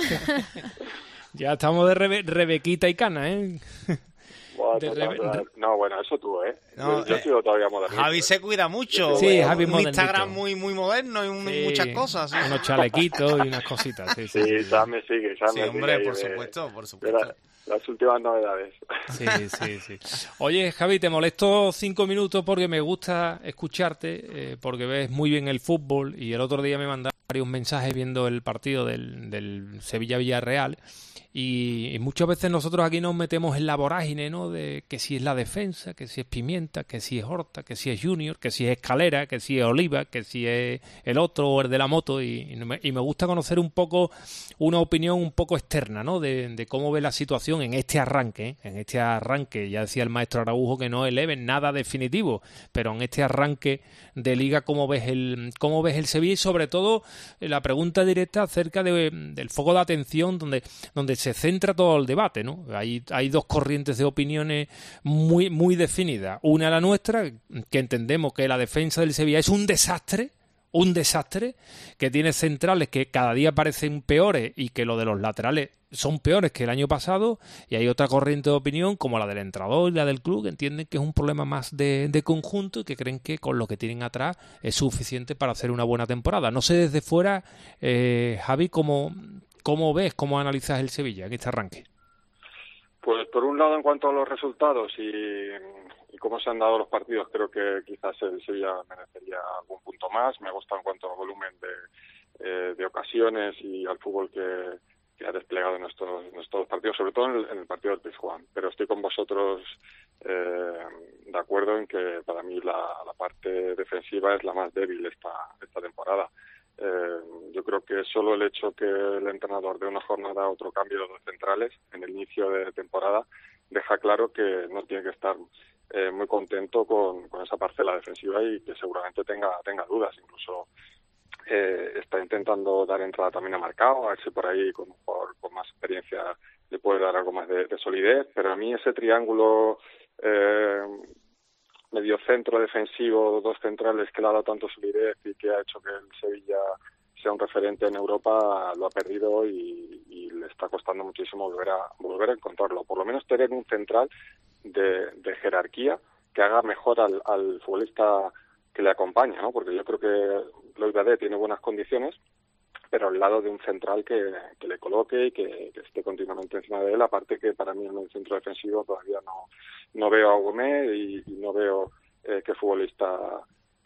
Ya estamos de Rebe, Rebequita y Cana, ¿eh? Bueno, de total, Rebe... total. No, bueno, eso tú, ¿eh? No, yo yo eh, sigo todavía modernito. Javi se cuida mucho. Sí, Javi un modernito. Instagram muy muy moderno y un, Sí, muchas cosas. ¿Sí? Unos chalequitos y unas cositas. Sí, sí, Sí, sí. Sam me sigue, Sam Sí, me hombre, sigue por ahí de- supuesto, por de supuesto. la- las últimas novedades. Sí, sí, sí. Oye, Javi, te molesto cinco minutos porque me gusta escucharte, eh, porque ves muy bien el fútbol y el otro día me mandaron varios mensajes viendo el partido del, del Sevilla-Villarreal y, y muchas veces nosotros aquí nos metemos en la vorágine, ¿no? De que si es la defensa, que si es Pimienta, que si es Horta, que si es Junior, que si es Escalera, que si es Oliva, que si es el otro o el de la moto y, y me, y me gusta conocer un poco una opinión un poco externa, ¿no? De, de cómo ve la situación en este arranque, ¿eh? En este arranque, ya decía el maestro Araujo que no eleve nada definitivo, pero en este arranque de liga, ¿cómo ves el cómo ves el Sevilla? Y sobre todo eh, la pregunta directa acerca de, del foco de atención donde, donde se centra todo el debate, ¿no? Hay, hay dos corrientes de opiniones muy, muy definidas. Una la nuestra, que entendemos que la defensa del Sevilla es un desastre, un desastre, que tiene centrales que cada día parecen peores y que lo de los laterales son peores que el año pasado, y hay otra corriente de opinión como la del entrenador y la del club que entienden que es un problema más de, de conjunto y que creen que con lo que tienen atrás es suficiente para hacer una buena temporada. No sé desde fuera, eh, Javi, cómo, cómo ves, cómo analizas el Sevilla en este arranque. Pues por un lado, en cuanto a los resultados y, y cómo se han dado los partidos, creo que quizás el Sevilla merecería algún punto más. Me gusta en cuanto al volumen de, eh, de ocasiones y al fútbol que, que ha desplegado en estos, en estos partidos, sobre todo en el, en el partido del Pizjuán. Pero estoy con vosotros eh, de acuerdo en que para mí la, la parte defensiva es la más débil esta, esta temporada. Eh, yo creo que solo el hecho que el entrenador de una jornada a otro cambie los dos centrales en el inicio de temporada deja claro que no tiene que estar eh, muy contento con, con esa parcela defensiva y que seguramente tenga tenga dudas. Incluso eh, está intentando dar entrada también a Marcao, a ver si por ahí con un jugador con más experiencia le puede dar algo más de, de solidez, pero a mí ese triángulo eh, medio centro defensivo, dos centrales que le ha dado tanto solidez y que ha hecho que el Sevilla sea un referente en Europa, lo ha perdido y, y le está costando muchísimo volver a volver a encontrarlo. Por lo menos tener un central de, de jerarquía que haga mejor al, al futbolista que le acompaña, ¿no? Porque yo creo que Loïc Badet tiene buenas condiciones, pero al lado de un central que, que le coloque y que, que esté continuamente encima de él, aparte que para mí en el centro defensivo todavía no, no veo a Gómez y, y no veo eh, qué futbolista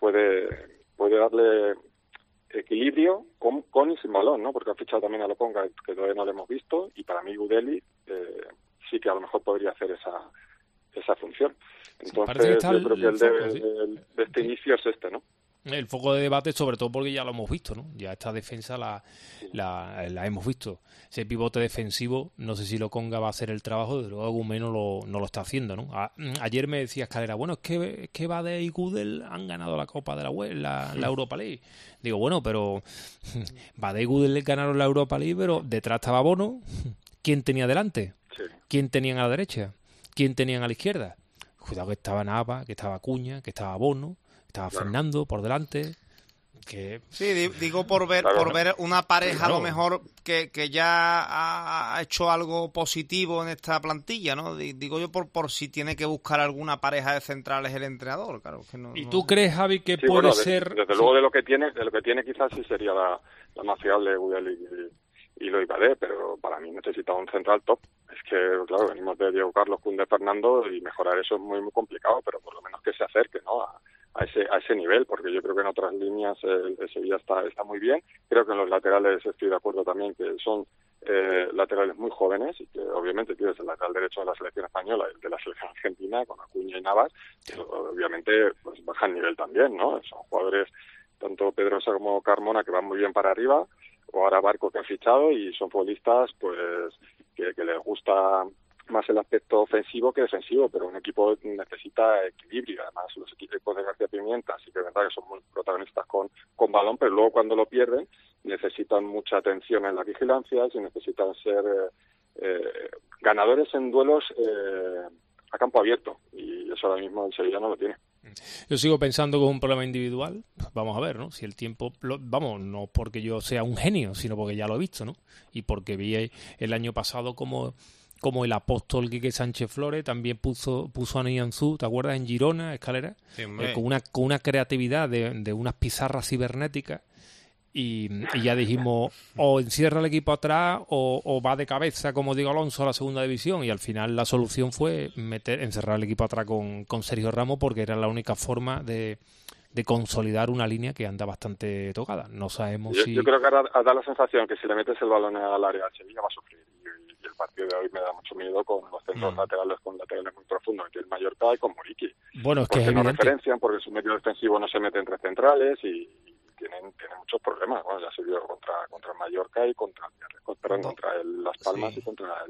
puede, puede darle equilibrio con, con y sin balón, ¿no? Porque ha fichado también a Lokonga, que todavía no lo hemos visto, y para mí Gudeli eh, sí que a lo mejor podría hacer esa esa función. Entonces sí, yo creo que el, el de, ¿sí? el de este inicio es este, ¿no? El foco de debate, sobre todo porque ya lo hemos visto, ¿no? Ya esta defensa la, la, la hemos visto. Ese pivote defensivo, no sé si Lokonga va a hacer el trabajo, pero Agumé no lo, no lo está haciendo, ¿no? A, ayer me decía Escalera, bueno, es que, es que Badet y Gudel han ganado la Copa de la U E, la, la Europa League. Digo, bueno, pero Badet y Gudel ganaron la Europa League, pero detrás estaba Bono. ¿Quién tenía delante? Sí. ¿Quién tenían a la derecha? ¿Quién tenían a la izquierda? Cuidado que estaba Nava, que estaba Acuña, que estaba Bono, estaba claro. Fernando por delante, que sí, digo por ver claro. por ver una pareja claro. a lo mejor que, que ya ha hecho algo positivo en esta plantilla, ¿no? Digo yo por por si tiene que buscar alguna pareja de centrales el entrenador, claro. Que no, ¿Y no... tú crees, Javi, que sí, puede bueno, ser? Desde, desde sí. luego de lo que tiene, de lo que tiene quizás sí sería la, la más fiable de Gudel y, y Loïc Badet, pero para mí necesita un central top. Es que, claro, venimos de Diego Carlos, Koundé, Fernando, y mejorar eso es muy muy complicado, pero por lo menos que se acerque, ¿no? A, a ese a ese nivel, porque yo creo que en otras líneas el, el Sevilla está está muy bien. Creo que en los laterales estoy de acuerdo también que son eh, laterales muy jóvenes y que obviamente tienes el lateral derecho de la selección española y el de la selección argentina con Acuña y Navas, que obviamente pues bajan nivel también, ¿no? Son jugadores tanto Pedrosa como Carmona que van muy bien para arriba, o ahora Barco que han fichado, y son futbolistas pues que, que les gusta más el aspecto ofensivo que defensivo, pero un equipo necesita equilibrio. Además, los equipos de García Pimienta sí que es verdad que son muy protagonistas con, con balón, pero luego cuando lo pierden necesitan mucha atención en las vigilancias y necesitan ser eh, eh, ganadores en duelos eh, a campo abierto, y eso ahora mismo el Sevilla no lo tiene. Yo sigo pensando que es un problema individual. Vamos a ver, ¿no? Si el tiempo... Lo, vamos, no porque yo sea un genio, sino porque ya lo he visto, ¿no? Y porque vi el año pasado como, como el apóstol Quique Sánchez Flores también puso, puso a Nianzú, ¿te acuerdas? En Girona, Escalera, sí, eh, con, una, con una creatividad de, de unas pizarras cibernéticas. Y, y ya dijimos, o encierra el equipo atrás o, o va de cabeza, como digo Alonso, a la segunda división. Y al final la solución fue meter encerrar el equipo atrás con, con Sergio Ramos, porque era la única forma de, de consolidar una línea que anda bastante tocada. No sabemos yo, si... Yo creo que ahora da la sensación que si le metes el balón al área al Sevilla va a sufrir. Y, y el partido de hoy me da mucho miedo con los centros mm. laterales, con laterales muy profundos, que el Mallorca y con Muriqui. Bueno, es que porque es evidente. no referencian, porque su medio defensivo no se mete entre centrales y... Tienen, tienen muchos problemas. Bueno, ya se vio contra contra el Mallorca y contra perdón, contra el Las Palmas sí. y contra el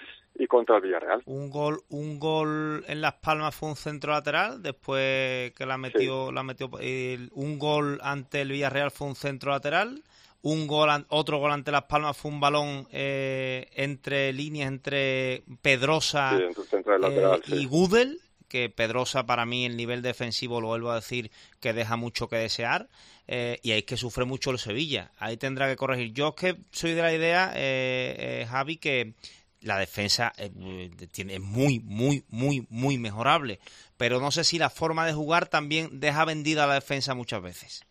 y contra el Villarreal. Un gol un gol en Las Palmas fue un centro lateral, después que la metió sí. la metió el, un gol ante el Villarreal fue un centro lateral, un gol otro gol ante Las Palmas fue un balón eh, entre líneas entre Pedrosa sí, entre lateral, eh, sí. y Gudel, que Pedrosa para mí el nivel defensivo, lo vuelvo a decir, que deja mucho que desear, eh, y ahí es que sufre mucho el Sevilla. Ahí tendrá que corregir. Yo es que soy de la idea, eh, eh, Javi, que la defensa es, tiene, es muy, muy, muy, muy mejorable, pero no sé si la forma de jugar también deja vendida a la defensa muchas veces.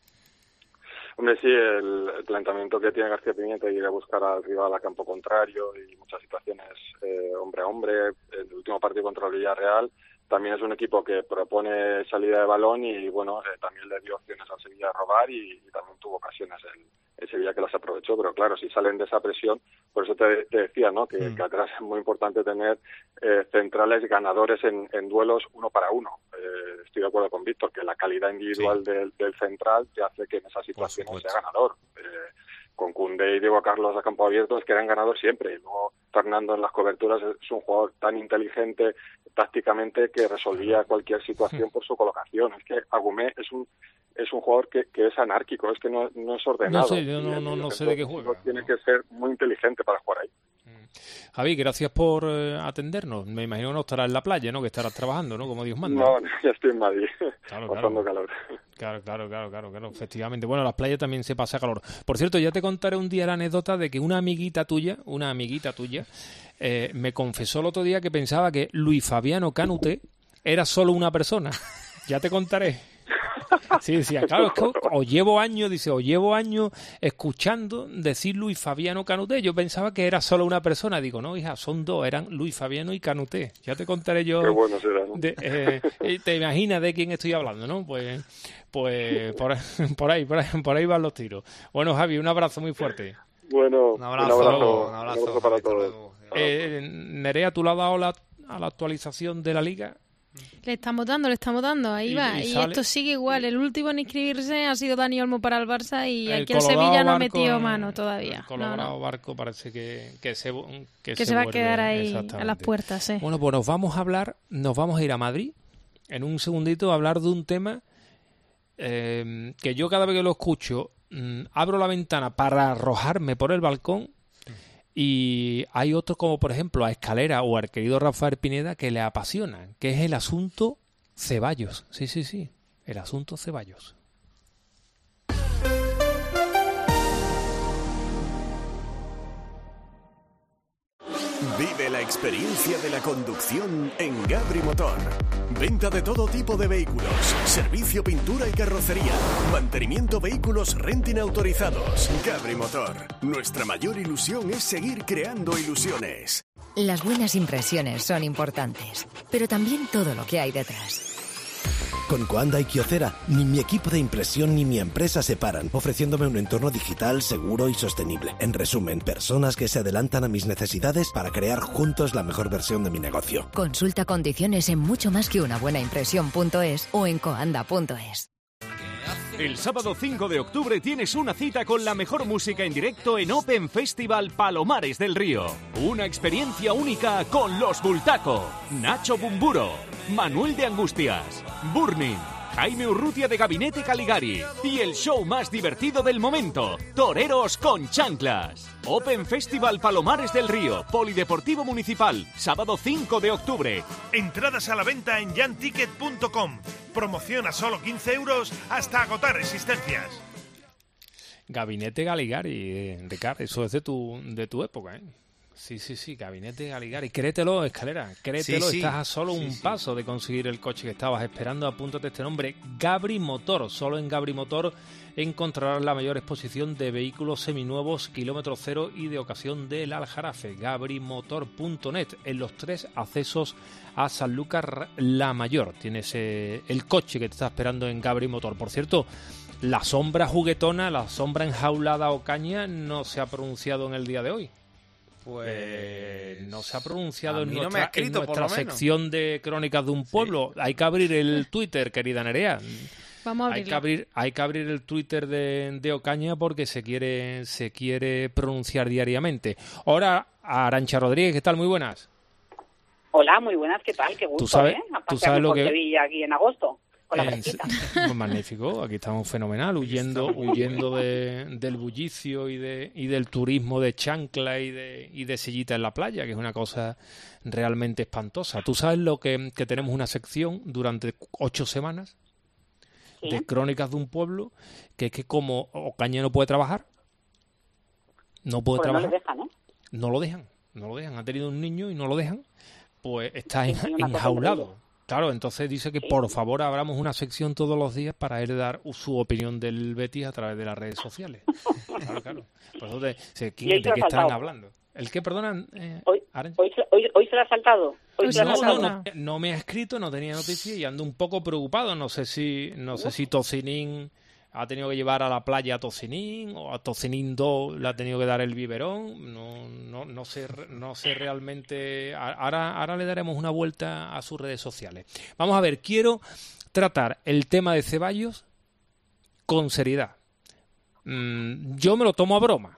Hombre, sí, el, el planteamiento que tiene García Pimienta de ir a buscar al rival a campo contrario y muchas situaciones eh, hombre a hombre. El último partido contra el Villarreal también es un equipo que propone salida de balón y, bueno, eh, también le dio opciones al Sevilla a robar y, y también tuvo ocasiones el, el Sevilla que las aprovechó. Pero, claro, si salen de esa presión, por eso te, te decía, ¿no?, que, mm. que atrás es muy importante tener eh, centrales ganadores en, en duelos uno para uno. Eh, estoy de acuerdo con Víctor, que la calidad individual sí. del, del central te hace que en esas situaciones sea ganador. Eh, con Koundé y Diego Carlos a campo abierto es que eran ganador siempre. Y luego Fernando en las coberturas es un jugador tan inteligente tácticamente que resolvía cualquier situación por su colocación. Es que Agumé es un es un jugador que, que es anárquico, es que no, no es ordenado. No sé, yo no, no, no sé de qué juega. Tiene que ser muy inteligente para jugar ahí. Javi, gracias por eh, atendernos. Me imagino que no estarás en la playa, ¿no? Que estarás trabajando, ¿no? Como Dios manda. No, ya estoy en Madrid, claro, pasando claro. calor. Claro, claro, claro, claro, claro, efectivamente. Bueno, en las playas también se pasa calor. Por cierto, ya te contaré un día la anécdota de que una amiguita tuya, una amiguita tuya, eh, me confesó el otro día que pensaba que Luis Fabiano Canute era solo una persona. Ya te contaré. Sí, decía, claro, es que os llevo años, dice, os llevo años escuchando decir Luis Fabiano Canuté. Yo pensaba que era solo una persona. Digo, no, hija, son dos, eran Luis Fabiano y Canuté. Ya te contaré yo. Qué bueno será, ¿no? De, eh, te imaginas de quién estoy hablando, ¿no? Pues, pues por, por ahí, por ahí, por ahí van los tiros. Bueno, Javi, un abrazo muy fuerte. Bueno, un abrazo, un abrazo, un abrazo, un abrazo para todos. Eh, Nerea, ¿tú le has dado la, a la actualización de la Liga? Le estamos dando, le estamos dando, ahí y, va. Y, y esto sigue igual. El último en inscribirse ha sido Dani Olmo para el Barça y el aquí el Sevilla no ha metido mano todavía. El Colorado no, no. Barco parece que, que se que, que se, se va a quedar ahí a las puertas. ¿eh? Bueno, pues nos vamos a hablar, nos vamos a ir a Madrid en un segundito a hablar de un tema eh, que yo cada vez que lo escucho mmm, abro la ventana para arrojarme por el balcón. Y hay otros como por ejemplo a Escalera o al querido Rafael Pineda que le apasionan, que es el asunto Ceballos. Sí, sí, sí, el asunto Ceballos. Vive la experiencia de la conducción en Gabri Motor. Venta de todo tipo de vehículos, servicio, pintura y carrocería, mantenimiento, vehículos renting autorizados. Gabri Motor. Nuestra mayor ilusión es seguir creando ilusiones. Las buenas impresiones son importantes, pero también todo lo que hay detrás. Con Coanda y Kyocera, ni mi equipo de impresión ni mi empresa se paran, ofreciéndome un entorno digital seguro y sostenible. En resumen, personas que se adelantan a mis necesidades para crear juntos la mejor versión de mi negocio. Consulta condiciones en mucho más que una buena impresión punto es o en coanda punto es. El sábado cinco de octubre tienes una cita con la mejor música en directo en Open Festival Palomares del Río. Una experiencia única con Los Bultaco, Nacho Bumburo, Manuel de Angustias, Burning, Jaime Urrutia de Gabinete Caligari y el show más divertido del momento, Toreros con Chanclas. Open Festival Palomares del Río, Polideportivo Municipal, sábado cinco de octubre. Entradas a la venta en yanticket punto com. Promoción a solo quince euros hasta agotar existencias. Gabinete Caligari, de cara, eso es de tu, de tu época, ¿eh? Sí, sí, sí, Gabinete Caligari. Créetelo, Escalera, créetelo, sí, sí. Estás a solo sí, un sí. paso de conseguir el coche que estabas esperando. Apúntate este nombre, Gabri Motor. Solo en Gabri Motor encontrarás la mayor exposición de vehículos seminuevos, kilómetro cero y de ocasión del Aljarafe. Gabri Motor punto net, en los tres accesos a Sanlúcar la Mayor. Tienes eh, el coche que te está esperando en Gabri Motor. Por cierto, la sombra juguetona, la sombra enjaulada Ocaña no se ha pronunciado en el día de hoy. Pues eh, no se ha pronunciado en nuestra, no escrito, en nuestra sección de Crónicas de un Pueblo. Sí. Hay que abrir el Twitter, querida Nerea. Vamos a hay que abrir, hay que abrir el Twitter de, de Ocaña porque se quiere, se quiere pronunciar diariamente. Ahora, Arantxa Rodríguez, ¿qué tal? Muy buenas. Hola, muy buenas, ¿qué tal? Qué gusto, ¿Tú sabes, ¿eh? A tú sabes lo que Sevilla aquí en agosto. Eh, pues magnífico, aquí estamos fenomenal, huyendo huyendo de, del bullicio y de y del turismo de chancla y de y de sillita en la playa, que es una cosa realmente espantosa. Tú sabes lo que, que tenemos una sección durante ocho semanas ¿Sí? de Crónicas de un Pueblo, que es que como Ocaña no puede trabajar, no puede pues trabajar, no, le dejan, ¿eh? no lo dejan, no lo dejan, ha tenido un niño y no lo dejan, pues está en, enjaulado. Claro, entonces dice que por favor abramos una sección todos los días para él dar su opinión del Betis a través de las redes sociales. Claro, claro. Por eso de, de, ¿quién, ¿de qué están hablando? ¿El qué, perdona? Eh, hoy, hoy, hoy, hoy se lo ha saltado. Hoy se no, ha saltado. No, no, no me ha escrito, no tenía noticia y ando un poco preocupado. No sé si no sé si Tocinín ha tenido que llevar a la playa a Tocinín o a Tocinín dos le ha tenido que dar el biberón. No no no sé no sé realmente. Ahora ahora le daremos una vuelta a sus redes sociales. Vamos a ver, quiero tratar el tema de Ceballos con seriedad. Mm, yo me lo tomo a broma.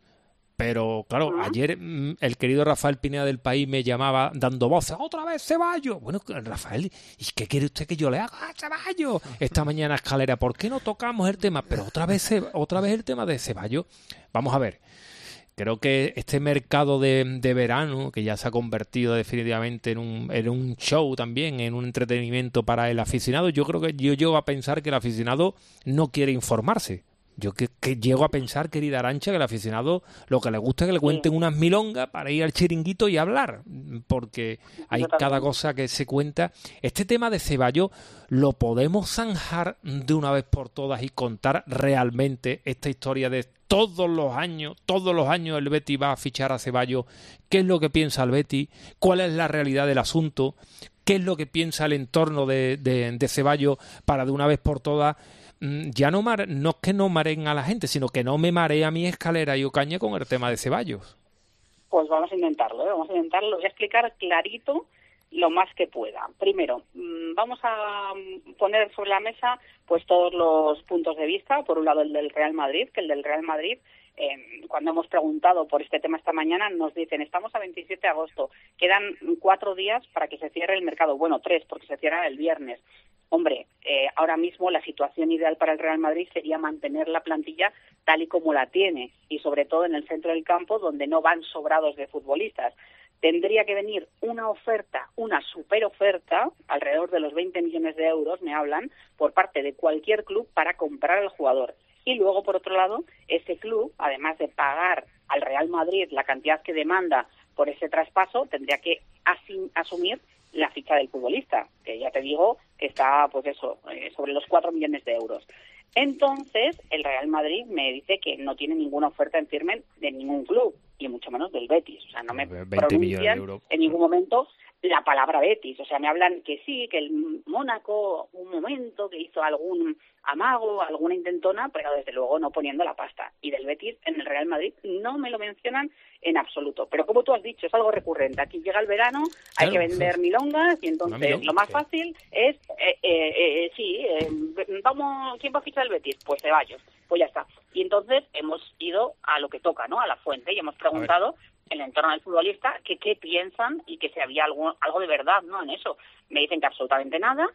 Pero, claro, ayer mm, el querido Rafael Pineda del País me llamaba dando voces. ¡Otra vez Ceballos! Bueno, Rafael, ¿y qué quiere usted que yo le haga? ¡Ah, Ceballos! Esta mañana Escalera, ¿por qué no tocamos el tema? Pero otra vez, otra vez el tema de Ceballos. Vamos a ver. Creo que este mercado de, de verano, que ya se ha convertido definitivamente en un, en un show también, en un entretenimiento para el aficionado, yo creo que yo llego a pensar que el aficionado no quiere informarse. Yo que, que llego a pensar, querida Arantxa, que el aficionado lo que le gusta es que le cuenten unas milongas para ir al chiringuito y hablar, porque hay cada cosa que se cuenta. Este tema de Ceballos, ¿lo podemos zanjar de una vez por todas y contar realmente esta historia de todos los años, todos los años el Betis va a fichar a Ceballos? ¿Qué es lo que piensa el Betis? ¿Cuál es la realidad del asunto? ¿Qué es lo que piensa el entorno de, de, de Ceballos para de una vez por todas ya no mare, no es que no mareen a la gente, sino que no me maree a mi Escalera y Ocaña con el tema de Ceballos? Pues vamos a intentarlo, ¿eh? vamos a intentarlo. Voy a explicar clarito lo más que pueda. Primero, vamos a poner sobre la mesa pues todos los puntos de vista. Por un lado el del Real Madrid, que el del Real Madrid, eh, cuando hemos preguntado por este tema esta mañana, nos dicen, estamos a veintisiete de agosto, quedan cuatro días para que se cierre el mercado. Bueno, tres, porque se cierra el viernes. Hombre, eh, ahora mismo la situación ideal para el Real Madrid sería mantener la plantilla tal y como la tiene, y sobre todo en el centro del campo, donde no van sobrados de futbolistas. Tendría que venir una oferta, una super oferta, alrededor de los veinte millones de euros, me hablan, por parte de cualquier club para comprar al jugador. Y luego, por otro lado, ese club, además de pagar al Real Madrid la cantidad que demanda por ese traspaso, tendría que asim- asumir la ficha del futbolista, que ya te digo que está, pues eso, eh, sobre los cuatro millones de euros. Entonces, el Real Madrid me dice que no tiene ninguna oferta en firme de ningún club, y mucho menos del Betis. O sea, no me pronuncian en ningún momento la palabra Betis. O sea, me hablan que sí, que el Mónaco, un momento, que hizo algún amago, alguna intentona, pero desde luego no poniendo la pasta. Y del Betis en el Real Madrid no me lo mencionan en absoluto. Pero como tú has dicho, es algo recurrente. Aquí llega el verano, hay claro, que vender sí. milongas, y entonces milonga, lo más fácil es, eh, eh, eh, sí, eh, vamos, ¿quién va a fichar el Betis? Pues Ceballos. Pues ya está. Y entonces hemos ido a lo que toca, ¿no? A la fuente, y hemos preguntado en el entorno del futbolista que qué piensan y que si había algo, algo de verdad, ¿no? En eso. Me dicen que absolutamente nada.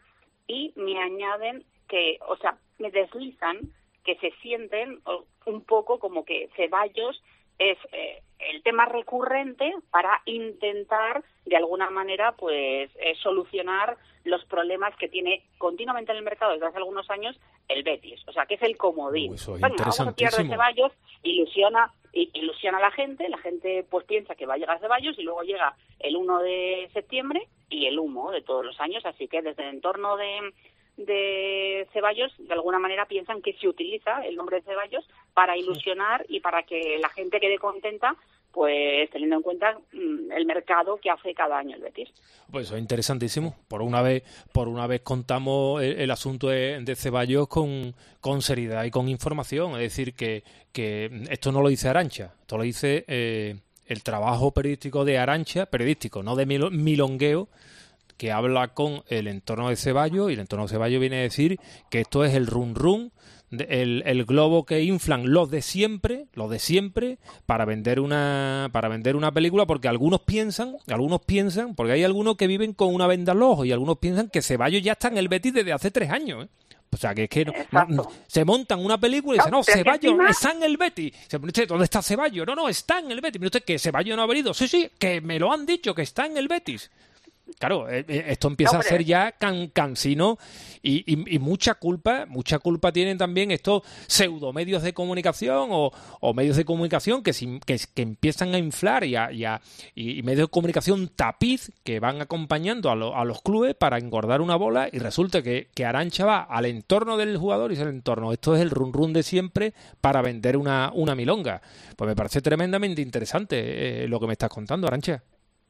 y me añaden que, o sea, me deslizan que se sienten un poco como que Ceballos es eh, el tema recurrente para intentar de alguna manera pues eh, solucionar los problemas que tiene continuamente en el mercado desde hace algunos años el Betis, o sea que es el comodín. Eso es Venga, vamos a pierde Ceballos, ilusiona ilusiona a la gente, la gente pues piensa que va a llegar Ceballos y luego llega el uno de septiembre y el humo de todos los años, así que desde el entorno de de Ceballos, de alguna manera piensan que se utiliza el nombre de Ceballos para ilusionar y para que la gente quede contenta, pues teniendo en cuenta mmm, el mercado que hace cada año el Betis. Pues eso es interesantísimo. Por una vez, por una vez contamos el, el asunto de, de Ceballos con, con seriedad y con información. Es decir, que, que esto no lo dice Arantxa, esto lo dice eh, el trabajo periodístico de Arantxa, periodístico, no de mil, milongueo, que habla con el entorno de Ceballos, y el entorno de Ceballos viene a decir que esto es el run run, el, el globo que inflan los de siempre, los de siempre, para vender una para vender una película, porque algunos piensan, algunos piensan, porque hay algunos que viven con una venda al ojo, y algunos piensan que Ceballos ya está en el Betis desde hace tres años, ¿eh? O sea, que es que no, no, se montan una película y dicen, no, Ceballos está en el Betis. ¿Dónde está Ceballos? No, no, está en el Betis. Mire usted que Ceballos no ha venido. Sí, sí, que me lo han dicho, que está en el Betis. Claro, esto empieza a ser ya can, cansino y, y, y mucha culpa, mucha culpa tienen también estos pseudomedios de comunicación o, o medios de comunicación que, que, que empiezan a inflar y, a, y, a, y medios de comunicación tapiz que van acompañando a, lo, a los clubes para engordar una bola, y resulta que, que Arantxa va al entorno del jugador y dice el entorno, esto es el run run de siempre para vender una, una milonga. Pues me parece tremendamente interesante eh, lo que me estás contando, Arantxa.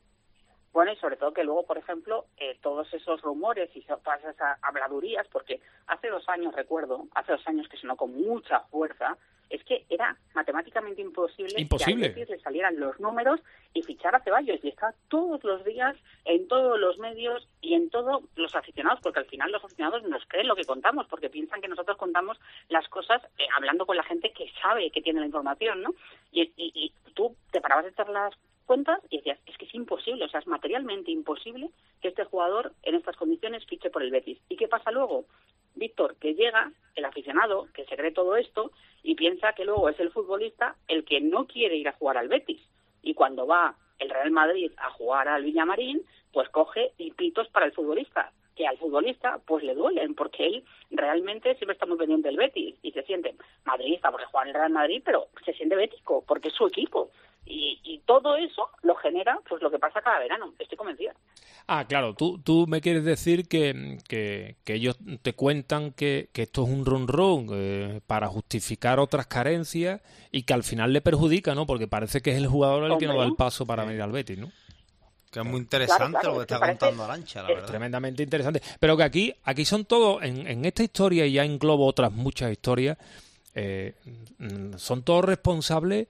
Bueno, y sobre todo que luego, por ejemplo, eh, todos esos rumores y todas esas habladurías, porque hace dos años, recuerdo, hace dos años que sonó con mucha fuerza, es que era matemáticamente imposible, imposible. que a Betis le salieran los números y fichar a Ceballos, y está todos los días en todos los medios y en todos los aficionados, porque al final los aficionados nos creen lo que contamos, porque piensan que nosotros contamos las cosas eh, hablando con la gente que sabe, que tiene la información, ¿no? Y, y, y tú te parabas de echar las cuentas y decías, es que es imposible, o sea, es materialmente imposible que este jugador en estas condiciones fiche por el Betis. ¿Y qué pasa luego? Víctor, que llega el aficionado, que se cree todo esto y piensa que luego es el futbolista el que no quiere ir a jugar al Betis. Y cuando va el Real Madrid a jugar al Villamarín, pues coge y pitos para el futbolista, que al futbolista pues le duelen, porque él realmente siempre está muy pendiente del Betis y se siente madridista porque juega en el Real Madrid, pero se siente bético porque es su equipo. Y, y todo eso lo genera pues lo que pasa cada verano, estoy convencida. Ah, claro, tú, tú me quieres decir que, que, que ellos te cuentan que, que esto es un run run eh, para justificar otras carencias y que al final le perjudica, ¿no? Porque parece que es el jugador el que no da el paso para venir al Betis, ¿no? Que es muy interesante claro, claro, lo que está contando Arantxa, la verdad. Es tremendamente interesante. Pero que aquí, aquí son todos, en, en esta historia, y ya englobo otras muchas historias, eh, son todos responsables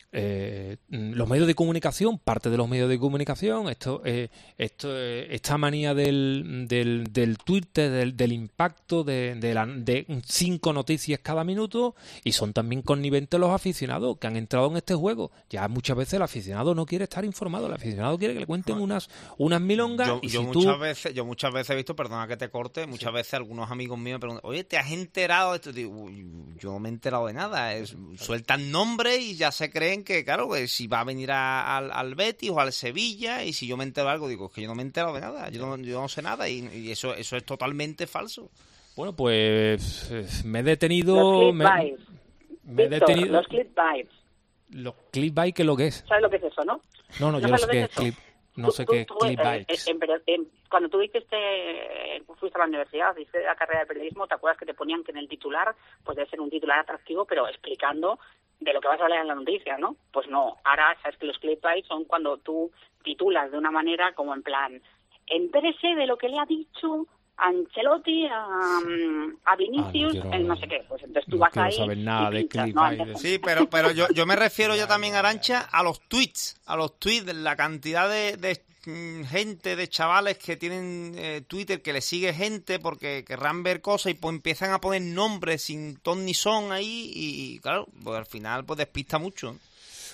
eh, los medios de comunicación, parte de los medios de comunicación, esto, eh, esto, eh, esta manía del, del, del Twitter, del, del impacto de, de, la, de cinco noticias cada minuto, y son también conniventes los aficionados que han entrado en este juego. Ya muchas veces el aficionado no quiere estar informado, el aficionado quiere que le cuenten unas, unas milongas. Yo, y yo si muchas tú... veces, yo muchas veces he visto, perdona que te corte, muchas sí. veces algunos amigos míos me preguntan, oye, ¿te has enterado de esto? Digo, yo no me he enterado de nada, es, sueltan nombres y ya se creen que, claro, que si va a venir a, al, al Betis o al Sevilla, y si yo me entero de algo, digo, es que yo no me he enterado de nada, yo no, yo no sé nada, y, y eso eso es totalmente falso. Bueno, pues me he detenido... Me, me he detenido... Los clickbait. Los clickbait, ¿qué es lo que es? ¿Sabes lo que es eso, no? No, no, yo no sé qué es clip. No sé qué es clickbait. Cuando tú hiciste, fuiste a la universidad, hiciste la carrera de periodismo, ¿te acuerdas que te ponían que en el titular, pues debe ser un titular atractivo, pero explicando de lo que vas a hablar en la noticia, ¿no? Pues no, ahora sabes que los clickbait son cuando tú titulas de una manera como en plan, entérese de lo que le ha dicho Ancelotti a, a Vinicius, ah, no, quiero, el no sé qué, pues entonces tú no vas ahí saber nada de pinchas, clickbait. ¿no? Sí, pero pero yo yo me refiero yo también, Arantxa, a los tweets, a los tweets, la cantidad de, de gente, de chavales que tienen eh, Twitter, que le sigue gente porque querrán ver cosas y pues empiezan a poner nombres sin ton ni son ahí y, claro, pues al final pues despista mucho.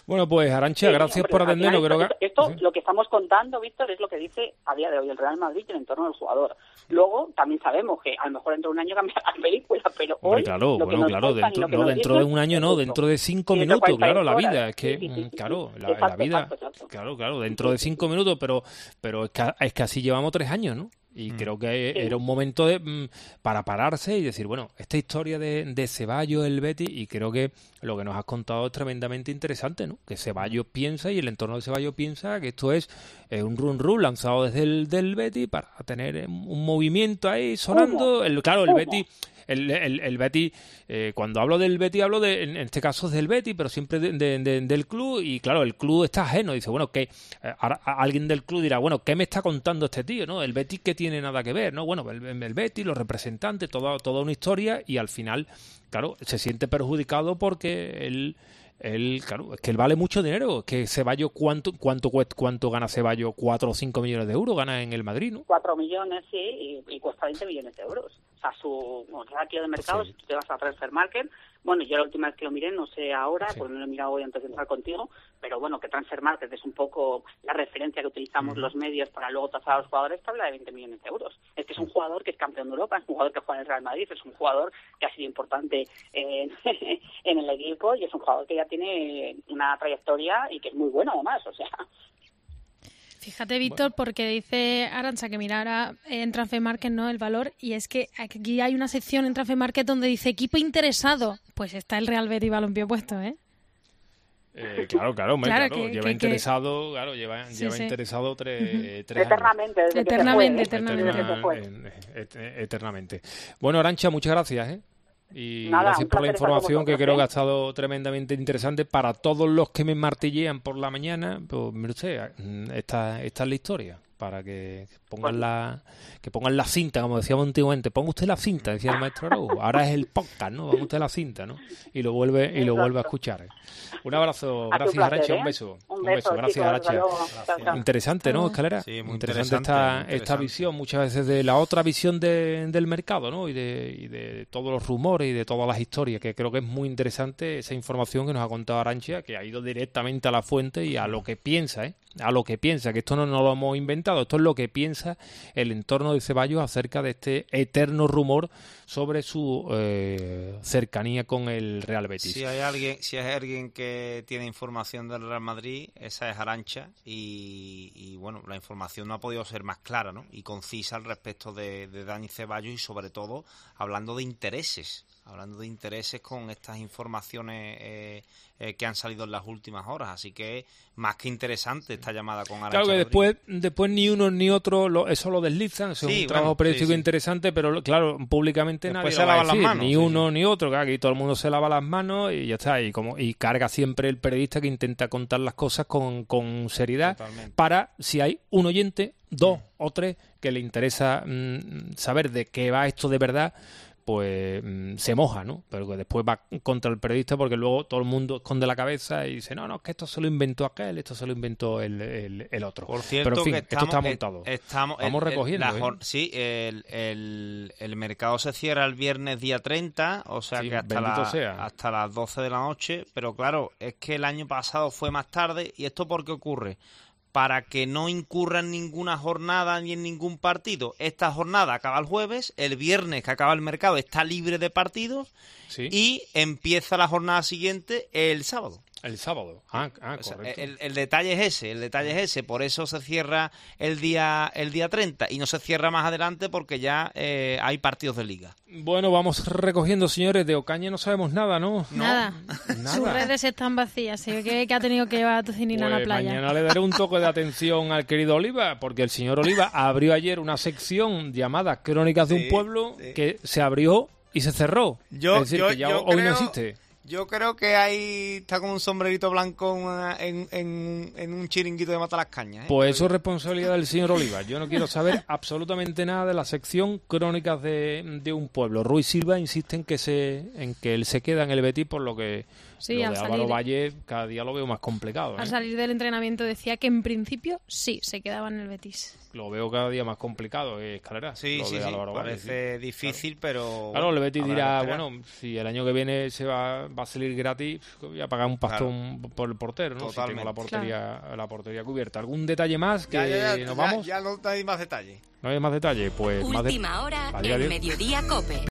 Bueno, pues Arantxa, Sí, gracias hombre, por al atendernos. final, Creo que... Esto, esto lo que estamos contando, Víctor, es lo que dice a día de hoy el Real Madrid en el entorno del jugador. Luego, también sabemos que a lo mejor dentro de un año cambia la película, pero hoy... Hombre, claro, lo que bueno, nos claro, cuentan y dentro, lo que no, nos dentro de dicen un año es no, justo. dentro de cinco Y dentro de minutos, cuarenta y claro, la ocho vida, horas. es que, Sí, sí, sí, mm, claro, sí. la, la Exacto, vida, exacto, exacto. claro, claro, dentro de cinco minutos, pero pero es que, es que así llevamos tres años, ¿no? Y mm. creo que Sí. era un momento de, mm, para pararse y decir, bueno, esta historia de, de Ceballos, el Betis, y creo que lo que nos has contado es tremendamente interesante, ¿no? Que Ceballos piensa y el entorno de Ceballos piensa que esto es eh, un run run lanzado desde el del Betis para tener un movimiento ahí sonando. El, claro, el ¿Cómo? Betis... El, el, el Betis, eh, cuando hablo del Betis, hablo de, en este caso es del Betis, pero siempre de, de, de, del club, y claro, el club está ajeno. Dice, bueno, que eh, a, a alguien del club dirá, bueno, ¿qué me está contando este tío? ¿No? El Betis que tiene nada que ver, ¿no? Bueno, el, el Betis, los representantes, toda, toda una historia, y al final, claro, se siente perjudicado porque él... Él, claro, es que él vale mucho dinero. Es que Ceballos, ¿cuánto, cuánto, cuesta, cuánto gana Ceballos? Cuatro o cinco millones de euros gana en el Madrid, ¿no? Cuatro millones, sí, y, y cuesta veinte millones de euros. O sea, su bueno, ratio de mercado, Sí. si tú te vas a Transfer Market, bueno, yo la última vez que lo miré, no sé ahora, Sí. porque no lo he mirado hoy antes de entrar contigo, pero bueno, que Transfer Market es un poco la referencia que utilizamos los medios para luego tasar a los jugadores, te habla de veinte millones de euros. Es que es un jugador que es campeón de Europa, es un jugador que juega en el Real Madrid, es un jugador que ha sido importante en, en el equipo y es un jugador que ya tiene una trayectoria y que es muy bueno además, o sea... Fíjate, Víctor, porque dice Arantxa que mirara en Transfer Market, ¿no?, el valor, y es que aquí hay una sección en Transfer Market donde dice equipo interesado. Pues está el Real Betis Balompié puesto, ¿eh? Eh, claro, claro, hombre, Claro, claro, que- lleva que- interesado, claro, lleva, Sí, lleva sí. interesado tres, Ujú. eh, tres Eternamente, años. desde que se Eternamente, fue, ¿eh? eternamente. Desde que se fue. Eterna- et- et- eternamente. Bueno, Arantxa, muchas gracias, ¿eh? Y Nada, gracias un por la placer estar con información que vosotros, creo ¿eh? que ha estado tremendamente interesante para todos los que me martillean por la mañana. Pues mire usted, mm, esta, esta es la historia, para que pongan la que pongan la cinta, como decíamos antiguamente. Ponga usted la cinta, decía el maestro Araújo. Ahora es el podcast, ¿no? Ponga usted la cinta, ¿no? Y lo vuelve y lo vuelve a escuchar. Un abrazo, Ha sido gracias un placer, Arantxa, ¿eh? un beso. Un Un beso, beso, gracias chicos, hasta Arantxa. luego. Chao, chao. Interesante, ¿no, Escalera? Sí, muy interesante, interesante, esta, muy esta interesante. visión, muchas veces de la otra visión de- del mercado, ¿no? Y de, y de todos los rumores y de todas las historias, que creo que es muy interesante esa información que nos ha contado Arantxa, que ha ido directamente a la fuente y a lo que piensa, ¿eh? A lo que piensa, que esto no nos lo hemos inventado, esto es lo que piensa el entorno de Ceballos acerca de este eterno rumor sobre su eh, cercanía con el Real Betis. Si hay alguien, si hay alguien que tiene información del Real Madrid, esa es Arantxa, y, y bueno, la información no ha podido ser más clara, ¿no? Y concisa al respecto de, de Dani Ceballos y sobre todo hablando de intereses, hablando de intereses con estas informaciones eh, eh, que han salido en las últimas horas, así que más que interesante esta llamada con Arantxa. Claro que Rodríguez. después, después ni uno ni otro lo, eso lo deslizan, eso Sí, es un trabajo bueno, periodístico sí, sí. interesante, pero lo- claro, públicamente Después nadie se lo va a lavan las decir, manos, ni sí, uno ni otro, claro, aquí todo el mundo se lava las manos y ya está, y como y carga siempre el periodista que intenta contar las cosas con, con seriedad. Totalmente. Para si hay un oyente, dos o tres que le interesa mm, saber de qué va esto de verdad, pues mm, se moja, ¿no? Pero que después va contra el periodista porque luego todo el mundo esconde la cabeza y dice, no, no, es que esto se lo inventó aquel, esto se lo inventó el, el, el otro. Por cierto, pero en fin, que esto estamos, está montado. eh, Estamos, Vamos el- el- recogiendo, la ¿eh? jor- Sí, el, el, el mercado se cierra el viernes día treinta, o sea Sí, que hasta, bendito la- sea. hasta las doce de la noche, pero claro, es que el año pasado fue más tarde, ¿y esto por qué ocurre? Para que no incurra en ninguna jornada ni en ningún partido. Esta jornada acaba el jueves, el viernes que acaba el mercado está libre de partidos Sí. y empieza la jornada siguiente el sábado. El sábado. Ah, ah O sea, correcto. el, el detalle es ese, el detalle es ese, por eso se cierra el día el día treinta y no se cierra más adelante porque ya eh, hay partidos de liga. Bueno, vamos recogiendo, señores. De Ocaña no sabemos nada, ¿no? Nada. Nada. Sus redes están vacías. Se ve que, que ha tenido que llevar a Tocinina a la Pues playa. mañana le daré un toque de atención al querido Oliva, porque el señor Oliva abrió ayer una sección llamada Crónicas de un Sí, Pueblo sí. que se abrió y se cerró. Yo- es decir, yo- que ya yo hoy creo- no existe. Yo creo que ahí está como un sombrerito blanco en, una- en, en- en un chiringuito de mata las cañas. ¿eh? Pues eso es responsabilidad del señor Oliva. Yo no quiero saber absolutamente nada de la sección Crónicas de, de un Pueblo. Ruiz Silva insiste en que se en que él se queda en el Betis por lo que Sí, lo al de salir, Álvaro Valle cada día lo veo más complicado. Al ¿eh? salir del entrenamiento decía que en principio sí, se quedaba en el Betis. Lo veo cada día más complicado, eh, Escalera. Sí, lo sí, de sí, Álvaro Valle, parece sí. difícil, claro. pero... Claro, el Betis dirá, que bueno, si el año que viene se va, va a salir gratis, voy a pagar un pastón claro. por el portero, ¿no? Totalmente. Si tengo la portería, claro. la portería cubierta. ¿Algún detalle más que ya, ya, ya, nos ya, vamos? Ya no hay más detalle. ¿No hay más detalle? Pues Última más de... hora Adiós, en adiós. Mediodía COPE.